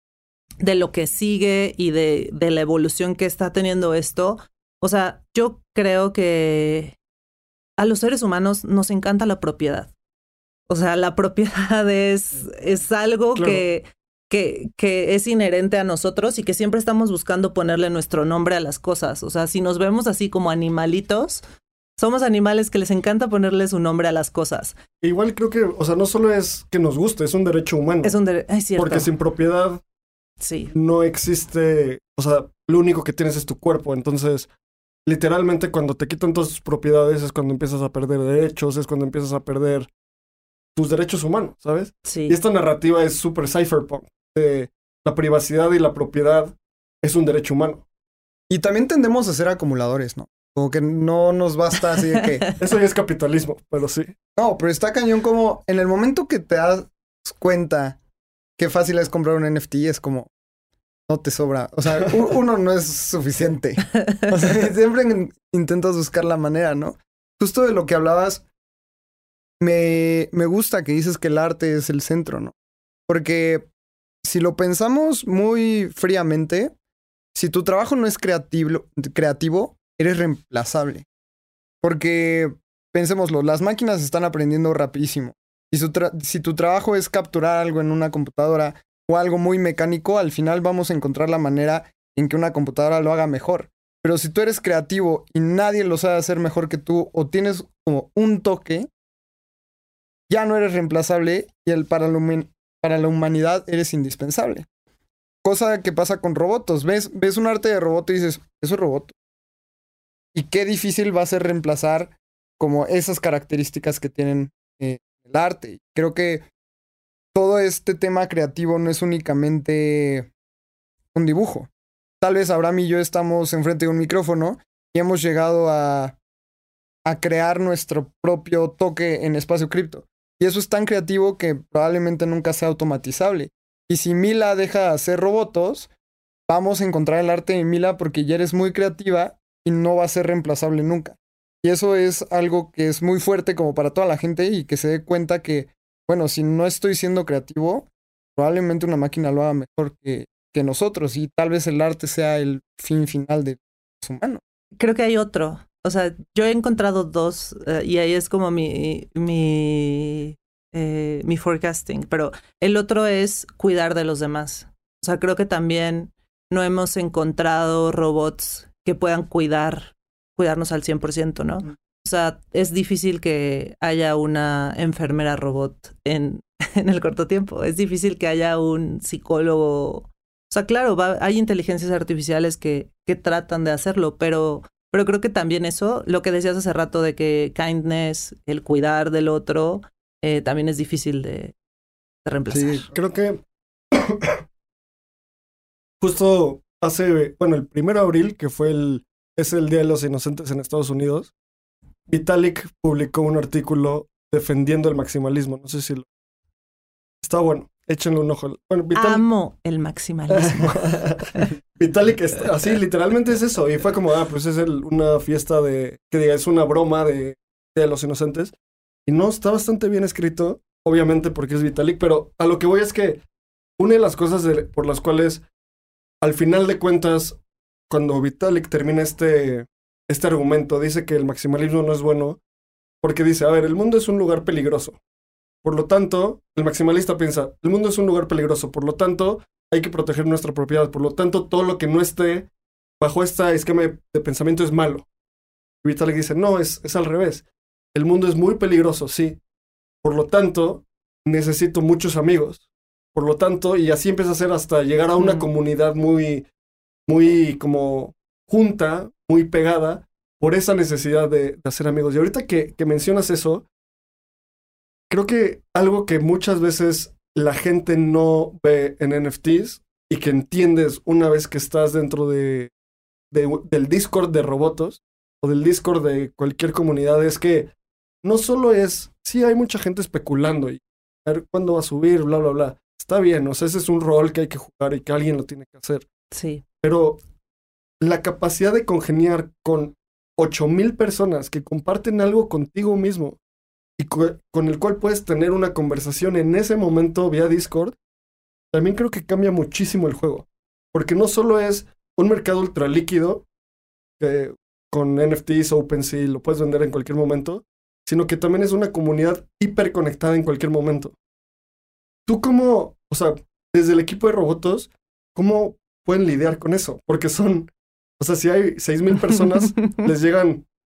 que sigue y de la evolución que está teniendo esto. O sea, yo creo que a los seres humanos nos encanta la propiedad. O sea, la propiedad es algo claro. que es inherente a nosotros y que siempre estamos buscando ponerle nuestro nombre a las cosas. O sea, si nos vemos así como animalitos, Somos animales que les encanta ponerle su nombre a las cosas. Igual creo que, o sea, no solo es que nos guste, es un derecho humano. Es cierto. Porque sin propiedad sí. no existe, o sea, lo único que tienes es tu cuerpo. Entonces, literalmente cuando te quitan todas tus propiedades es cuando empiezas a perder derechos, es cuando empiezas a perder tus derechos humanos, ¿sabes? Sí. Y esta narrativa es súper cypherpunk. La privacidad y la propiedad es un derecho humano. Y también tendemos a ser acumuladores, ¿no? Como que no nos basta así de que... Eso ya es capitalismo, pero sí. No, pero está cañón como en el momento que te das cuenta qué fácil es comprar un NFT, es como... No te sobra. O sea, uno no es suficiente. O sea, siempre intentas buscar la manera, ¿no? Justo de lo que hablabas, me gusta que dices que el arte es el centro, ¿no? Porque si lo pensamos muy fríamente, si tu trabajo no es creativo, eres reemplazable. Porque, pensémoslo, las máquinas están aprendiendo rapidísimo. Si tu trabajo es capturar algo en una computadora o algo muy mecánico, al final vamos a encontrar la manera en que una computadora lo haga mejor. Pero si tú eres creativo y nadie lo sabe hacer mejor que tú, o tienes como un toque, ya no eres reemplazable y para la humanidad eres indispensable. Cosa que pasa con robots. Ves un arte de robot y dices, eso es robot. Y qué difícil va a ser reemplazar como esas características que tienen el arte. Creo que todo este tema creativo no es únicamente un dibujo. Tal vez Abraham y yo estamos enfrente de un micrófono y hemos llegado a crear nuestro propio toque en espacio cripto. Y eso es tan creativo que probablemente nunca sea automatizable. Y si Mila deja de hacer robots, vamos a encontrar el arte de Mila porque ya eres muy creativa y no va a ser reemplazable nunca. Y eso es algo que es muy fuerte como para toda la gente y que se dé cuenta que, bueno, si no estoy siendo creativo, probablemente una máquina lo haga mejor que nosotros y tal vez el arte sea el fin final de los humanos. Creo que hay otro. O sea, yo he encontrado dos y ahí es como mi forecasting, pero el otro es cuidar de los demás. O sea, creo que también no hemos encontrado robots que puedan cuidarnos al 100%, ¿no? O sea, es difícil que haya una enfermera robot en el corto tiempo. Es difícil que haya un psicólogo. O sea, claro, hay inteligencias artificiales que tratan de hacerlo, pero creo que también eso, lo que decías hace rato de que kindness, el cuidar del otro, también es difícil de reemplazar. Sí, creo que justo el 1 de abril, que es el Día de los Inocentes en Estados Unidos, Vitalik publicó un artículo defendiendo el maximalismo. No sé si está bueno, échenle un ojo. Bueno, Amo el maximalismo. Vitalik, así literalmente es eso. Y fue como, pues es una fiesta es una broma de Día de los Inocentes. Y no, está bastante bien escrito, obviamente porque es Vitalik, pero a lo que voy es que una de las cosas por las cuales, al final de cuentas, cuando Vitalik termina este argumento, dice que el maximalismo no es bueno, porque dice, a ver, el mundo es un lugar peligroso. Por lo tanto, el maximalista piensa, el mundo es un lugar peligroso, por lo tanto, hay que proteger nuestra propiedad. Por lo tanto, todo lo que no esté bajo este esquema de pensamiento es malo. Y Vitalik dice, no, es al revés. El mundo es muy peligroso, sí. Por lo tanto, necesito muchos amigos. Por lo tanto, y así empieza a ser hasta llegar a una comunidad muy, muy como junta, muy pegada, por esa necesidad de hacer amigos. Y ahorita que mencionas eso, creo que algo que muchas veces la gente no ve en NFTs y que entiendes una vez que estás dentro del Discord de Robotos o del Discord de cualquier comunidad es que no solo sí hay mucha gente especulando y a ver cuándo va a subir, bla, bla, bla. Está bien, o sea, ese es un rol que hay que jugar y que alguien lo tiene que hacer. Sí. Pero la capacidad de congeniar con 8,000 personas que comparten algo contigo mismo y con el cual puedes tener una conversación en ese momento vía Discord, también creo que cambia muchísimo el juego. Porque no solo es un mercado ultra líquido, que con NFTs, OpenSea, lo puedes vender en cualquier momento, sino que también es una comunidad hiperconectada en cualquier momento. ¿Tú cómo, o sea, desde el equipo de Robotos, cómo pueden lidiar con eso? Porque si hay 6,000 personas, les llegan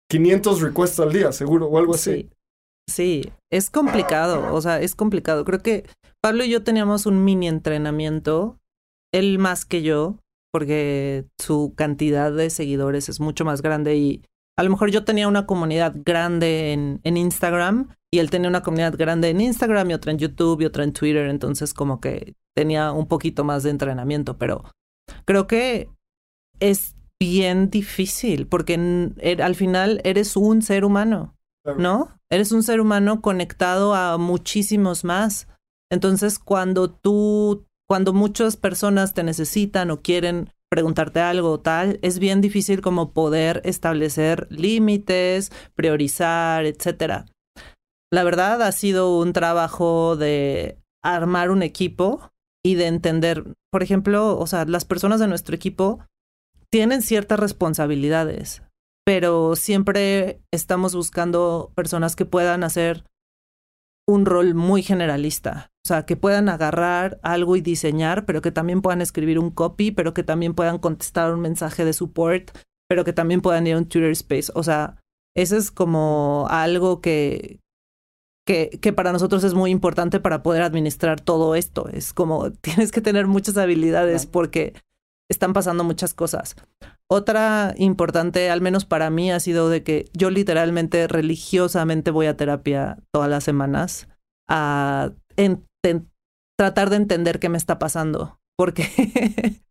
500 requests al día, seguro, o algo así. Sí, es complicado, o sea, es complicado. Creo que Pablo y yo teníamos un mini entrenamiento, él más que yo, porque su cantidad de seguidores es mucho más grande y a lo mejor yo tenía una comunidad grande en Instagram y él tenía una comunidad grande en Instagram y otra en YouTube y otra en Twitter, entonces como que tenía un poquito más de entrenamiento, pero creo que es bien difícil porque al final eres un ser humano, ¿no? Eres un ser humano conectado a muchísimos más. Entonces, cuando muchas personas te necesitan o quieren preguntarte algo o tal, es bien difícil como poder establecer límites, priorizar, etcétera. La verdad ha sido un trabajo de armar un equipo y de entender, por ejemplo, o sea, las personas de nuestro equipo tienen ciertas responsabilidades, pero siempre estamos buscando personas que puedan hacer un rol muy generalista. O sea, que puedan agarrar algo y diseñar, pero que también puedan escribir un copy, pero que también puedan contestar un mensaje de support, pero que también puedan ir a un Twitter Space. O sea, eso es como algo que para nosotros es muy importante para poder administrar todo esto. Es como tienes que tener muchas habilidades porque están pasando muchas cosas. Otra importante, al menos para mí, ha sido de que yo literalmente, religiosamente voy a terapia todas las semanas a tratar de entender qué me está pasando. Porque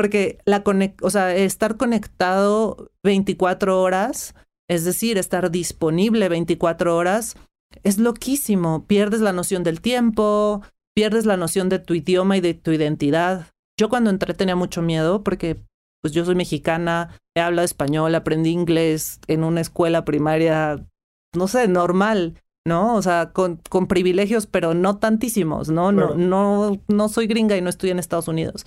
o sea, estar conectado 24 horas, es decir, estar disponible 24 horas, es loquísimo. Pierdes la noción del tiempo, pierdes la noción de tu idioma y de tu identidad. Yo cuando entré tenía mucho miedo porque pues yo soy mexicana, he hablado español, aprendí inglés en una escuela primaria, no sé, normal, ¿no? O sea, con privilegios, pero no tantísimos, ¿no? Claro. No soy gringa y no estoy en Estados Unidos.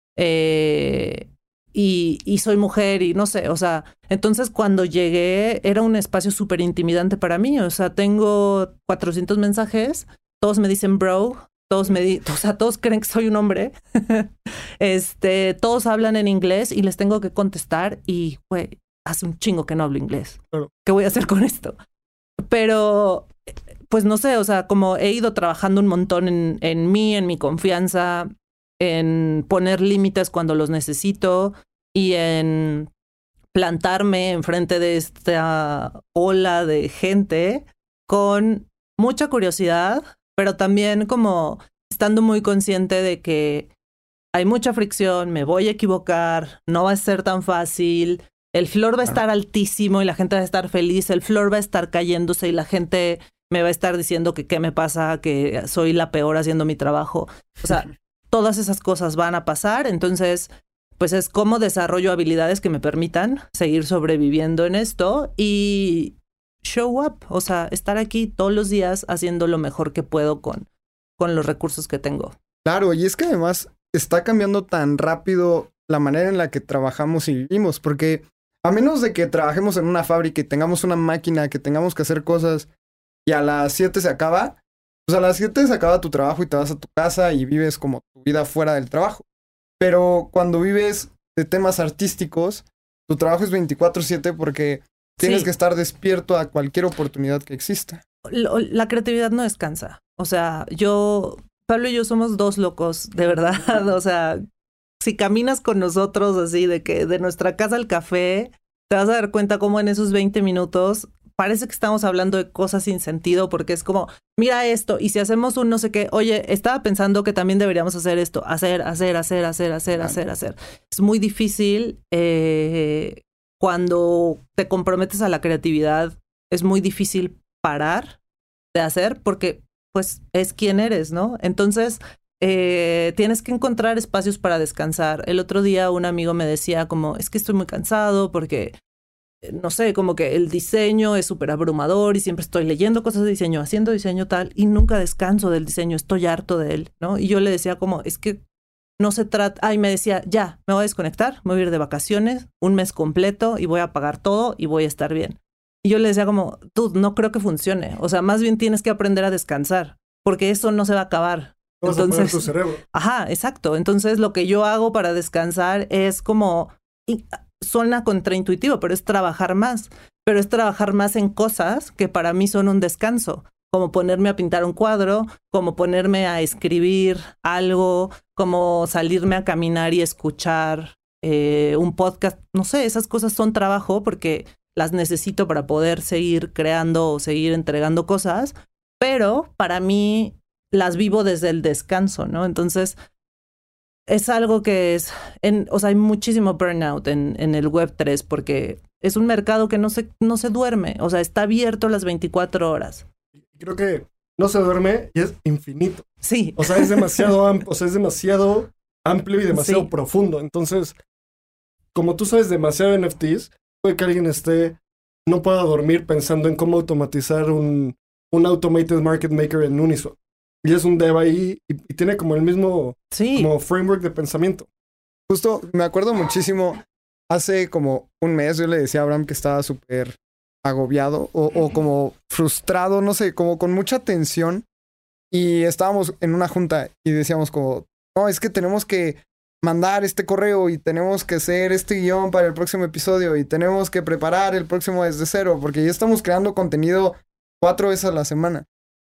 Y soy mujer y no sé, o sea, entonces cuando llegué era un espacio súper intimidante para mí. O sea, tengo 400 mensajes, todos me dicen bro. O sea, todos creen que soy un hombre. Todos hablan en inglés y les tengo que contestar y, güey, hace un chingo que no hablo inglés. Claro. ¿Qué voy a hacer con esto? Pero, pues no sé, o sea, como he ido trabajando un montón en mí, en mi confianza, en poner límites cuando los necesito y en plantarme enfrente de esta ola de gente con mucha curiosidad, pero también como estando muy consciente de que hay mucha fricción, me voy a equivocar, no va a ser tan fácil, el floor va a estar altísimo y la gente va a estar feliz, el floor va a estar cayéndose y la gente me va a estar diciendo que qué me pasa, que soy la peor haciendo mi trabajo. O sea, todas esas cosas van a pasar, entonces pues es cómo desarrollo habilidades que me permitan seguir sobreviviendo en esto y show up, o sea, estar aquí todos los días haciendo lo mejor que puedo con los recursos que tengo. Claro, y es que además está cambiando tan rápido la manera en la que trabajamos y vivimos, porque a menos de que trabajemos en una fábrica y tengamos una máquina, que tengamos que hacer cosas y a las 7 se acaba, pues a las 7 se acaba tu trabajo y te vas a tu casa y vives como tu vida fuera del trabajo. Pero cuando vives de temas artísticos, tu trabajo es 24/7 porque tienes que estar despierto a cualquier oportunidad que exista. La creatividad no descansa. O sea, Pablo y yo somos dos locos, de verdad. O sea, si caminas con nosotros así, de que de nuestra casa al café, te vas a dar cuenta cómo en esos 20 minutos parece que estamos hablando de cosas sin sentido, porque es como, mira esto, y si hacemos un no sé qué, oye, estaba pensando que también deberíamos hacer esto, hacer. Es muy difícil cuando te comprometes a la creatividad, es muy difícil parar de hacer porque pues es quien eres, ¿no? Entonces tienes que encontrar espacios para descansar. El otro día un amigo me decía como, es que estoy muy cansado porque, no sé, como que el diseño es súper abrumador y siempre estoy leyendo cosas de diseño, haciendo diseño tal y nunca descanso del diseño, estoy harto de él, ¿no? Y yo le decía como, es que no se trata, y me decía, ya, me voy a desconectar, me voy a ir de vacaciones, un mes completo y voy a pagar todo y voy a estar bien. Y yo le decía como, tú, no creo que funcione. O sea, más bien tienes que aprender a descansar, porque eso no se va a acabar. Vas a poner tu cerebro. Ajá, exacto. Entonces, lo que yo hago para descansar es como, suena contraintuitivo, pero es trabajar más. pero es trabajar más en cosas que para mí son un descanso, como ponerme a pintar un cuadro, como ponerme a escribir algo, como salirme a caminar y escuchar un podcast. No sé, esas cosas son trabajo porque las necesito para poder seguir creando o seguir entregando cosas, pero para mí las vivo desde el descanso, ¿no? Entonces, es algo que es, o sea, hay muchísimo burnout en el Web3 porque es un mercado que no se duerme, o sea, está abierto las 24 horas. Creo que no se duerme y es infinito. Sí. O sea, es demasiado amplio y demasiado profundo. Entonces, como tú sabes demasiado de NFTs, puede que alguien no pueda dormir pensando en cómo automatizar un automated market maker en Uniswap. Y es un dev ahí y tiene como el mismo como framework de pensamiento. Justo, me acuerdo muchísimo, hace como un mes yo le decía a Abraham que estaba súper agobiado o como frustrado, no sé, como con mucha tensión. Y estábamos en una junta y decíamos como, no, es que tenemos que mandar este correo y tenemos que hacer este guión para el próximo episodio y tenemos que preparar el próximo desde cero porque ya estamos creando contenido 4 veces a la semana.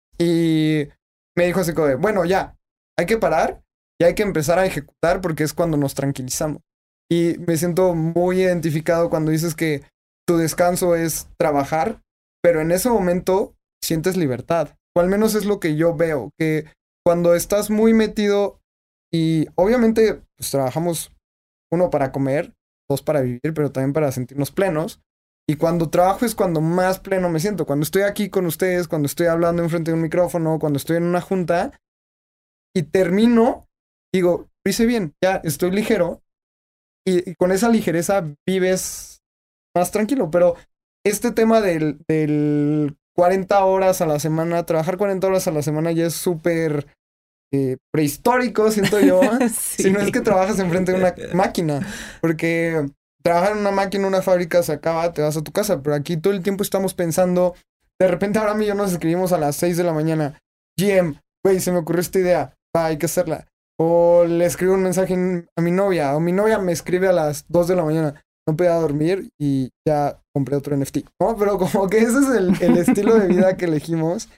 Y me dijo así como de, bueno, ya, hay que parar y hay que empezar a ejecutar porque es cuando nos tranquilizamos. Y me siento muy identificado cuando dices que tu descanso es trabajar, pero en ese momento sientes libertad. O al menos es lo que yo veo, que cuando estás muy metido y obviamente pues trabajamos 1 para comer, 2 para vivir, pero también para sentirnos plenos. Y cuando trabajo es cuando más pleno me siento. Cuando estoy aquí con ustedes, cuando estoy hablando enfrente de un micrófono, cuando estoy en una junta y termino, digo, lo hice bien, ya estoy ligero. Y con esa ligereza vives más tranquilo. Pero este tema del 40 horas a la semana, trabajar 40 horas a la semana ya es súper prehistórico, siento yo. Sí. Si no es que trabajas enfrente de una máquina. Porque trabajar en una máquina, en una fábrica se acaba, te vas a tu casa. Pero aquí todo el tiempo estamos pensando. De repente Abraham y yo nos escribimos a las 6 de la mañana. GM, güey, se me ocurrió esta idea. Va, hay que hacerla. O le escribo un mensaje a mi novia. O mi novia me escribe a las 2 de la mañana. No podía dormir y ya compré otro NFT. ¿No? Pero como que ese es el estilo de vida que elegimos.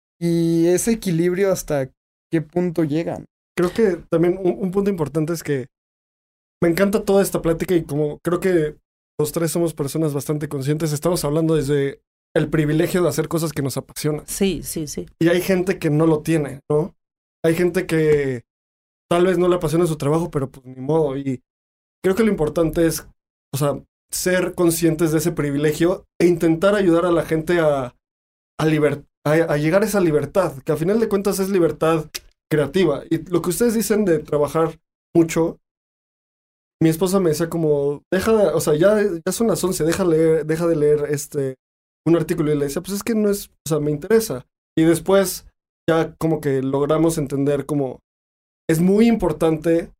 Y ese equilibrio hasta qué punto llegan. Creo que también un punto importante es que me encanta toda esta plática y como creo que los 3 somos personas bastante conscientes, estamos hablando desde el privilegio de hacer cosas que nos apasionan. Sí. Y hay gente que no lo tiene, ¿no? Hay gente que tal vez no le apasiona su trabajo, pero pues ni modo. Y creo que lo importante es, o sea, ser conscientes de ese privilegio e intentar ayudar a la gente a llegar a esa libertad, que al final de cuentas es libertad creativa. Y lo que ustedes dicen de trabajar mucho, mi esposa me decía como, o sea, ya son las 11, deja de leer un artículo. Y le decía, pues es que no es, o sea, me interesa. Y después ya como que logramos entender como, es muy importante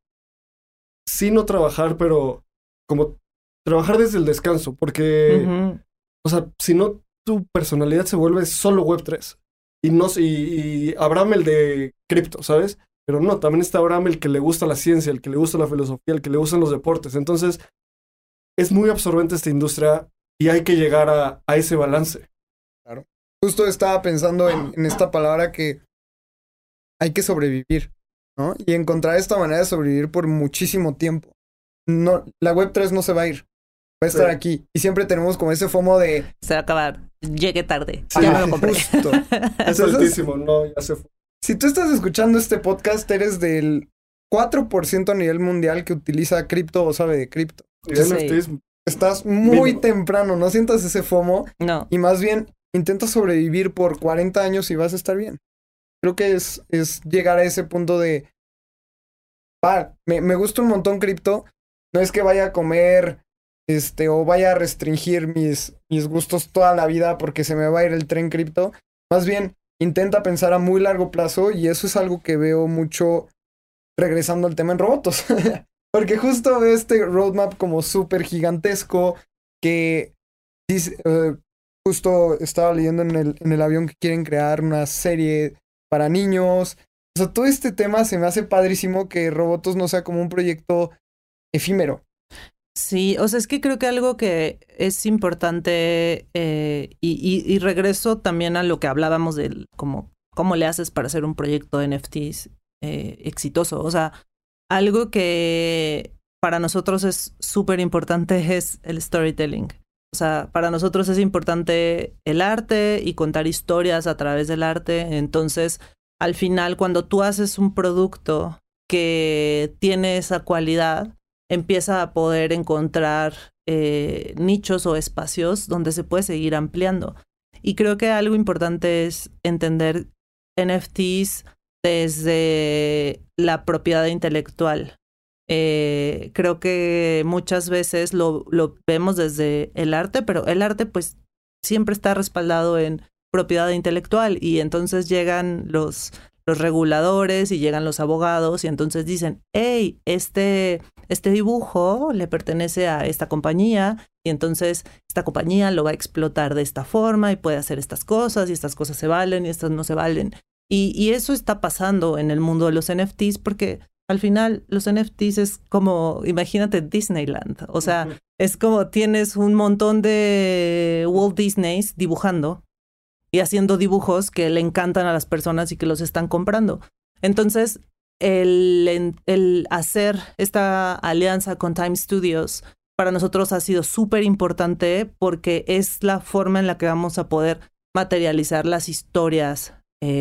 sí no trabajar, pero como trabajar desde el descanso, porque, o sea, si no, tu personalidad se vuelve solo Web3. Y Abraham el de cripto, ¿sabes? Pero no, también está Abraham el que le gusta la ciencia, el que le gusta la filosofía, el que le gustan los deportes. Entonces, es muy absorbente esta industria y hay que llegar a ese balance. Claro. Justo estaba pensando en esta palabra que hay que sobrevivir, ¿no? Y encontrar esta manera de sobrevivir por muchísimo tiempo. No, la Web3 no se va a ir. Va a estar aquí. Y siempre tenemos como ese FOMO de... Se va a acabar. Llegué tarde. Sí, Ya me lo compré. Justo. Es altísimo, no, ya se fue. Si tú estás escuchando este podcast, eres del 4% a nivel mundial que utiliza cripto o sabe de cripto. Y NFTs, Estás muy temprano, no sientas ese FOMO. No. Y más bien, intenta sobrevivir por 40 años y vas a estar bien. Creo que es llegar a ese punto de... me gusta un montón cripto. No es que vaya a comer... o vaya a restringir mis gustos toda la vida porque se me va a ir el tren cripto. Más bien, intenta pensar a muy largo plazo y eso es algo que veo mucho regresando al tema en robots. Porque justo veo este roadmap como súper gigantesco que dice, justo estaba leyendo en el avión que quieren crear una serie para niños. O sea, todo este tema se me hace padrísimo que Robotos no sea como un proyecto efímero. Sí, o sea, es que creo que algo que es importante y regreso también a lo que hablábamos de cómo le haces para hacer un proyecto de NFTs exitoso. O sea, algo que para nosotros es súper importante es el storytelling. O sea, para nosotros es importante el arte y contar historias a través del arte. Entonces, al final, cuando tú haces un producto que tiene esa cualidad, empieza a poder encontrar nichos o espacios donde se puede seguir ampliando. Y creo que algo importante es entender NFTs desde la propiedad intelectual. Creo que muchas veces lo vemos desde el arte, pero el arte pues siempre está respaldado en propiedad intelectual y entonces llegan los reguladores y llegan los abogados y entonces dicen, hey, este dibujo le pertenece a esta compañía y entonces esta compañía lo va a explotar de esta forma y puede hacer estas cosas y estas cosas se valen y estas no se valen. Y eso está pasando en el mundo de los NFTs porque al final los NFTs es como, imagínate Disneyland, o sea, es como tienes un montón de Walt Disneys dibujando y haciendo dibujos que le encantan a las personas y que los están comprando. Entonces, el hacer esta alianza con Time Studios para nosotros ha sido súper importante porque es la forma en la que vamos a poder materializar las historias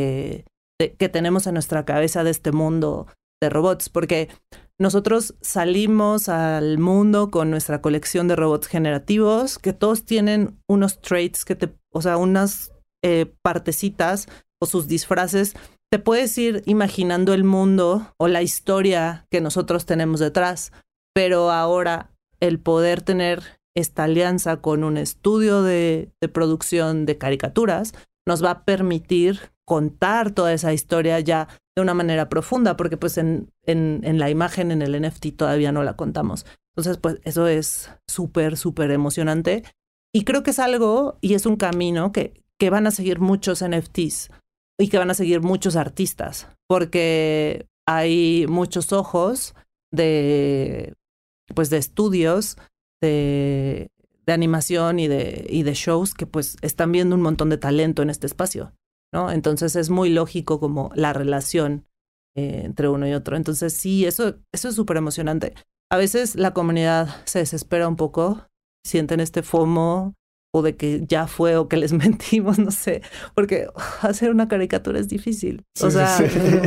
que tenemos en nuestra cabeza de este mundo de robots, porque nosotros salimos al mundo con nuestra colección de robots generativos que todos tienen unos traits o sea, unas partecitas o sus disfraces. Te puedes ir imaginando el mundo o la historia que nosotros tenemos detrás, pero ahora el poder tener esta alianza con un estudio de producción de caricaturas nos va a permitir contar toda esa historia ya de una manera profunda, porque pues en la imagen, en el NFT todavía no la contamos. Entonces, pues eso es súper, súper emocionante. Y creo que es algo y es un camino que van a seguir muchos NFTs y que van a seguir muchos artistas, porque hay muchos ojos de estudios, de animación y de shows que pues están viendo un montón de talento en este espacio, ¿no? Entonces es muy lógico como la relación entre uno y otro. Entonces sí, eso es súper emocionante. A veces la comunidad se desespera un poco, sienten este FOMO o de que ya fue o que les mentimos, no sé, porque hacer una caricatura es difícil. O sea,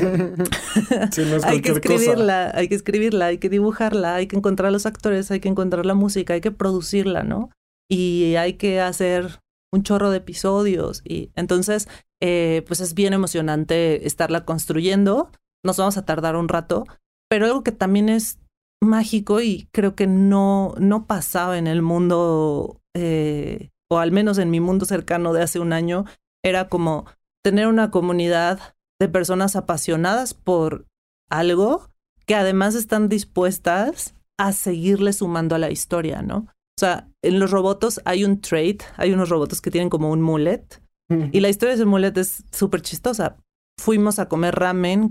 sí, no es hay que escribirla, hay que dibujarla, hay que encontrar los actores, hay que encontrar la música, hay que producirla, ¿no? Y hay que hacer un chorro de episodios. Y entonces, pues es bien emocionante estarla construyendo. Nos vamos a tardar un rato, pero algo que también es mágico y creo que no pasaba en el mundo, o al menos en mi mundo cercano de hace un año, era como tener una comunidad de personas apasionadas por algo que además están dispuestas a seguirle sumando a la historia, ¿no? O sea, en los robots hay un trait, hay unos robots que tienen como un mullet y la historia de ese mullet es súper chistosa. Fuimos a comer ramen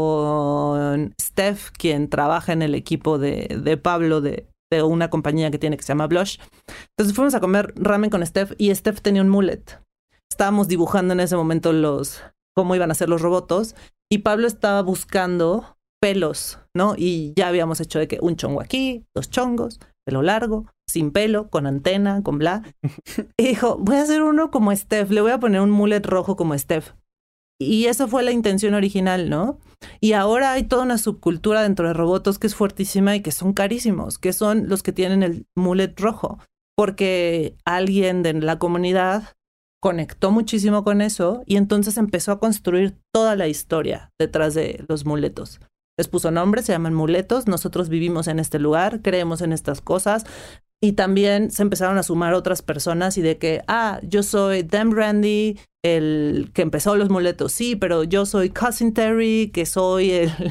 con Steph, quien trabaja en el equipo de Pablo de una compañía que tiene que se llama Blush. Entonces fuimos a comer ramen con Steph y Steph tenía un mullet. Estábamos dibujando en ese momento cómo iban a ser los robots y Pablo estaba buscando pelos, ¿no? Y ya habíamos hecho de que un chongo aquí, 2 chongos, pelo largo, sin pelo, con antena, con bla. Y dijo, voy a hacer uno como Steph, le voy a poner un mullet rojo como Steph. Y esa fue la intención original, ¿no? Y ahora hay toda una subcultura dentro de robots que es fuertísima y que son carísimos, que son los que tienen el mullet rojo, porque alguien de la comunidad conectó muchísimo con eso y entonces empezó a construir toda la historia detrás de los muletos. Les puso nombre, se llaman muletos, nosotros vivimos en este lugar, creemos en estas cosas. Y también se empezaron a sumar otras personas y de que, yo soy Dan Randy, el que empezó los muletos, sí, pero yo soy Cousin Terry, que soy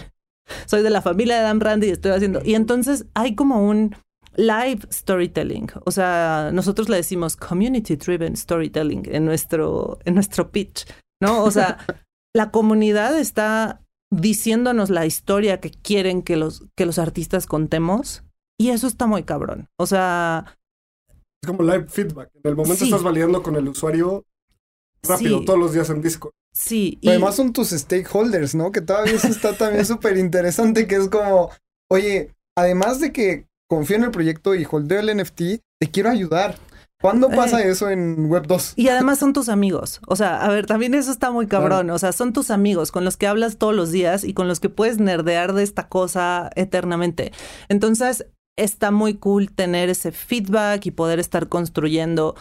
de la familia de Dan Randy y estoy haciendo. Y entonces hay como un live storytelling. O sea, nosotros le decimos community driven storytelling en nuestro pitch, ¿no? O sea, la comunidad está diciéndonos la historia que quieren que los artistas contemos Y eso está muy cabrón. O sea, Es como live feedback. En el momento Sí. estás validando con el usuario rápido, Sí. todos los días en Discord. sí. Pero además son tus stakeholders, ¿no? Que todavía eso está también súper interesante, que es como, oye, además de que confío en el proyecto y holdeo el NFT, te quiero ayudar. ¿Cuándo pasa eso en Web 2? Y además son tus amigos. O sea, a ver, también eso está muy cabrón. O sea, son tus amigos con los que hablas todos los días y con los que puedes nerdear de esta cosa eternamente. Entonces, está muy cool tener ese feedback y poder estar construyendo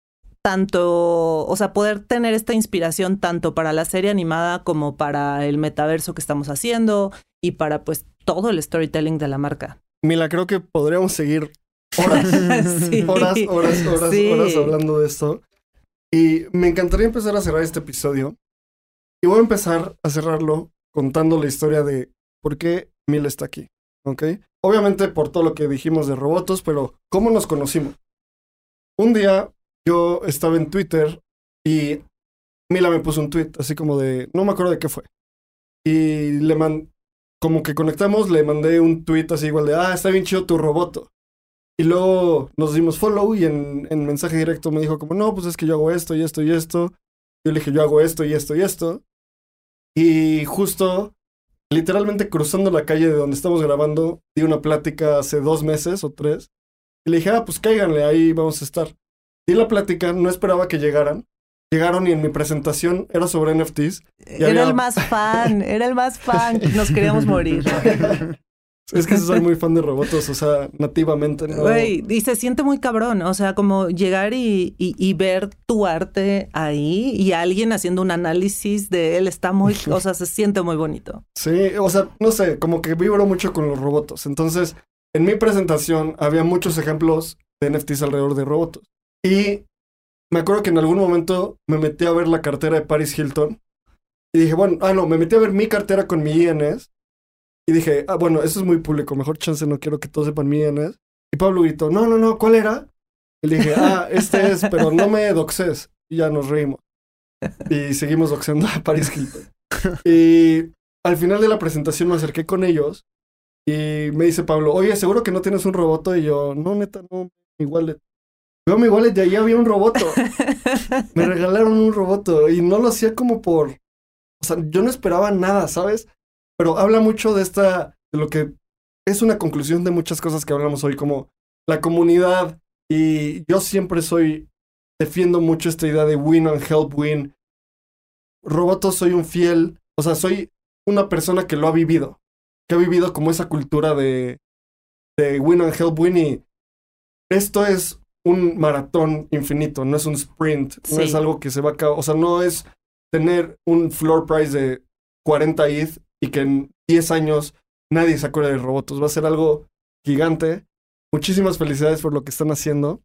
tanto, o sea, poder tener esta inspiración tanto para la serie animada como para el metaverso que estamos haciendo y para pues todo el storytelling de la marca. Mila, creo que podríamos seguir horas, Sí. horas Sí. hablando de esto. Y me encantaría empezar a cerrar este episodio. Y voy a empezar a cerrarlo contando la historia de por qué Mila está aquí, ¿ok? Obviamente por todo lo que dijimos de Robotos, pero ¿cómo nos conocimos? Un día yo estaba en Twitter y Mila me puso un tweet así como de, no me acuerdo de qué fue. Y como que conectamos, le mandé un tweet así igual de, está bien chido tu roboto. Y luego nos dimos follow y en mensaje directo me dijo como, no, pues es que yo hago esto y esto y esto. Yo le dije, yo hago esto y esto y esto. Y justo, literalmente cruzando la calle de donde estamos grabando, di una plática hace 2 meses o 3. Y le dije, pues cáiganle, ahí vamos a estar. Di la plática, no esperaba que llegaran. Llegaron y en mi presentación era sobre NFTs. Era había- el más fan, nos queríamos morir. Es que soy muy fan de Robotos, o sea, nativamente, ¿no? Güey, y se siente muy cabrón, o sea, como llegar y ver tu arte ahí y alguien haciendo un análisis de él está muy, o sea, se siente muy bonito. Sí, o sea, no sé, como que vibro mucho con los Robotos. Entonces, en mi presentación había muchos ejemplos de NFTs alrededor de Robotos. Y me acuerdo que en algún momento me metí a ver la cartera de Paris Hilton. Y dije, bueno, me metí a ver mi cartera con mi INS. Y dije, bueno, eso es muy público, mejor chance no quiero que todos sepan mi INS. Y Pablo gritó, no, ¿cuál era? Y le dije, este es, pero no me doxes. Y ya nos reímos. Y seguimos doxeando a Paris Hilton. Y al final de la presentación me acerqué con ellos y me dice Pablo, oye, ¿seguro que no tienes un roboto? Y yo, no, neta, no, mi wallet. Veo mi wallet y ahí había un roboto. Me regalaron un roboto y no lo hacía como por... O sea, yo no esperaba nada, ¿sabes? Pero habla mucho de lo que es una conclusión de muchas cosas que hablamos hoy, como la comunidad. Y yo siempre defiendo mucho esta idea de win and help win. Robotos soy soy una persona que lo ha vivido. Que ha vivido como esa cultura de win and help win y esto es un maratón infinito, no es un sprint, no Sí. es algo que se va a acabar, o sea, no es tener un floor price de 40 ETH y que en 10 años nadie se acuerde de Robotos, va a ser algo gigante. Muchísimas felicidades por lo que están haciendo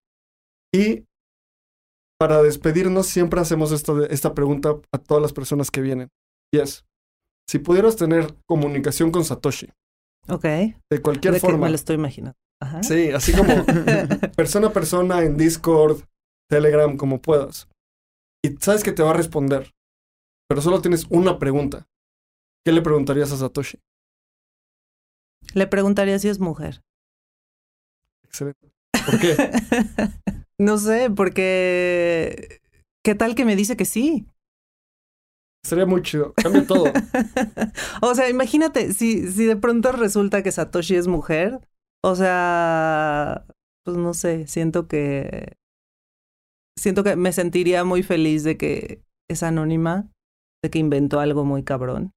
y para despedirnos siempre hacemos esta pregunta a todas las personas que vienen y es, si pudieras tener comunicación con Satoshi, Ok. de cualquier De que forma. me lo estoy imaginando. Ajá. Sí, así como persona a persona en Discord, Telegram, como puedas. Y sabes que te va a responder, pero solo tienes una pregunta. ¿Qué le preguntarías a Satoshi? Le preguntaría si es mujer. Excelente. ¿Por qué? No sé, porque ¿qué tal que me dice que sí? Sería muy chido. Cambia todo. O sea, imagínate, si de pronto resulta que Satoshi es mujer, o sea, pues no sé, siento que me sentiría muy feliz de que es anónima, de que inventó algo muy cabrón.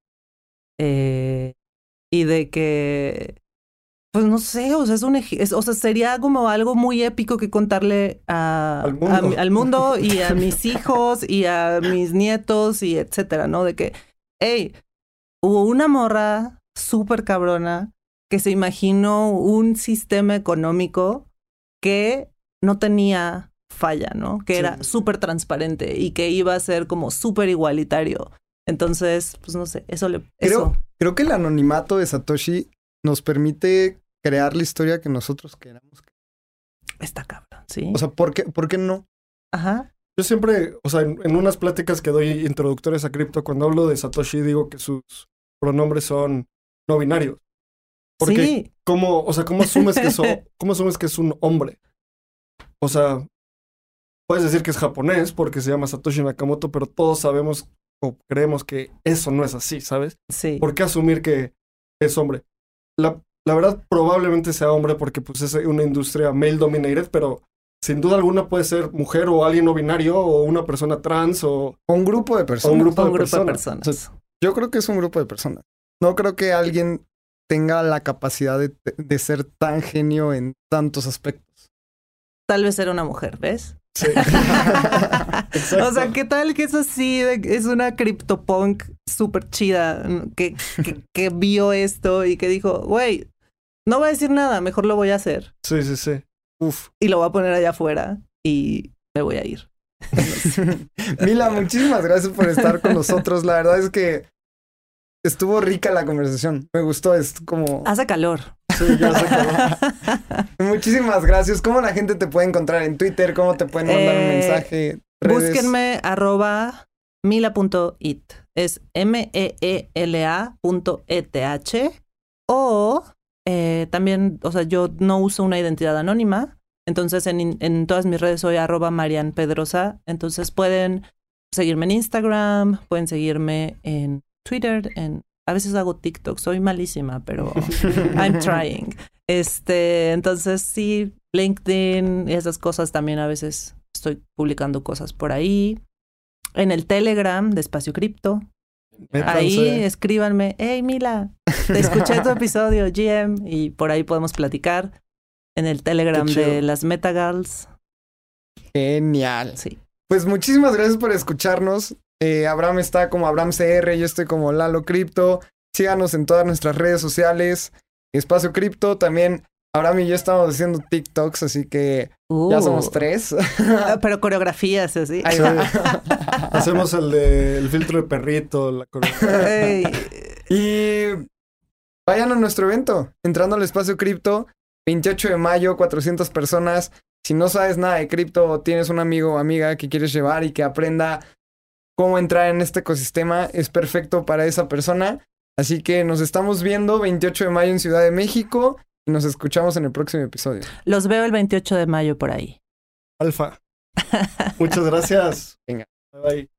Y de que, pues no sé, o sea, o sea, sería como algo muy épico que contarle al mundo y a mis hijos y a mis nietos y etcétera, ¿no? De que, hey, hubo una morra súper cabrona que se imaginó un sistema económico que no tenía falla, ¿no? Que era súper transparente y que iba a ser como súper igualitario. Entonces, pues no sé, Creo que el anonimato de Satoshi nos permite crear la historia que nosotros queramos. Está cabrón, sí. O sea, ¿por qué no? Ajá. Yo siempre, o sea, en unas pláticas que doy introductorias a cripto, cuando hablo de Satoshi digo que sus pronombres son no binarios. Porque Sí. ¿cómo asumes cómo asumes que es un hombre? O sea, puedes decir que es japonés porque se llama Satoshi Nakamoto, pero todos sabemos o creemos que eso no es así, ¿sabes? Sí. ¿Por qué asumir que es hombre? La verdad, probablemente sea hombre porque pues es una industria male dominated, pero sin duda alguna puede ser mujer o alguien no binario o una persona trans o Un grupo de un personas. grupo Un de grupo de personas. personas. Yo creo que es un grupo de personas. No creo que alguien tenga la capacidad de ser tan genio en tantos aspectos. Tal vez era una mujer, ¿ves? Sí. O sea, ¿qué tal que es así? Es una CryptoPunk súper chida que vio esto y que dijo, güey, no voy a decir nada, mejor lo voy a hacer. Sí, sí, sí. Uf. Y lo voy a poner allá afuera y me voy a ir. Mila, muchísimas gracias por estar con nosotros. La verdad es que estuvo rica la conversación. Me gustó, es como... Hace calor. Sí, ya sé que Muchísimas gracias. ¿Cómo la gente te puede encontrar en Twitter? ¿Cómo te pueden mandar un mensaje? Redes. Búsquenme @mila.it. Es MEELA.eth. O también, o sea, yo no uso una identidad anónima. Entonces en todas mis redes soy @marianpedrosa. Entonces pueden seguirme en Instagram, pueden seguirme en Twitter, a veces hago TikTok, soy malísima, pero I'm trying. Entonces sí, LinkedIn y esas cosas también a veces estoy publicando cosas por ahí. En el Telegram de Espacio Cripto. métanse. Ahí escríbanme, hey Mila, te escuché tu episodio, GM, y por ahí podemos platicar. En el Telegram Qué chido. de las Metagirls. Genial. Sí. Pues muchísimas gracias por escucharnos. Abraham está como AbrahamCR, yo estoy como Lalo Cripto. Síganos en todas nuestras redes sociales. Espacio Cripto. También Abraham y yo estamos haciendo TikToks, así que ya somos 3. Pero coreografías así. Ahí va. Hacemos el filtro de perrito, la coreografía. Ey, Y vayan a nuestro evento, entrando al Espacio Cripto, 28 de mayo, 400 personas. Si no sabes nada de cripto o tienes un amigo o amiga que quieres llevar y que aprenda cómo entrar en este ecosistema, es perfecto para esa persona. Así que nos estamos viendo 28 de mayo en Ciudad de México y nos escuchamos en el próximo episodio. los veo el 28 de mayo por ahí. Alfa. Muchas gracias. Venga. Bye bye.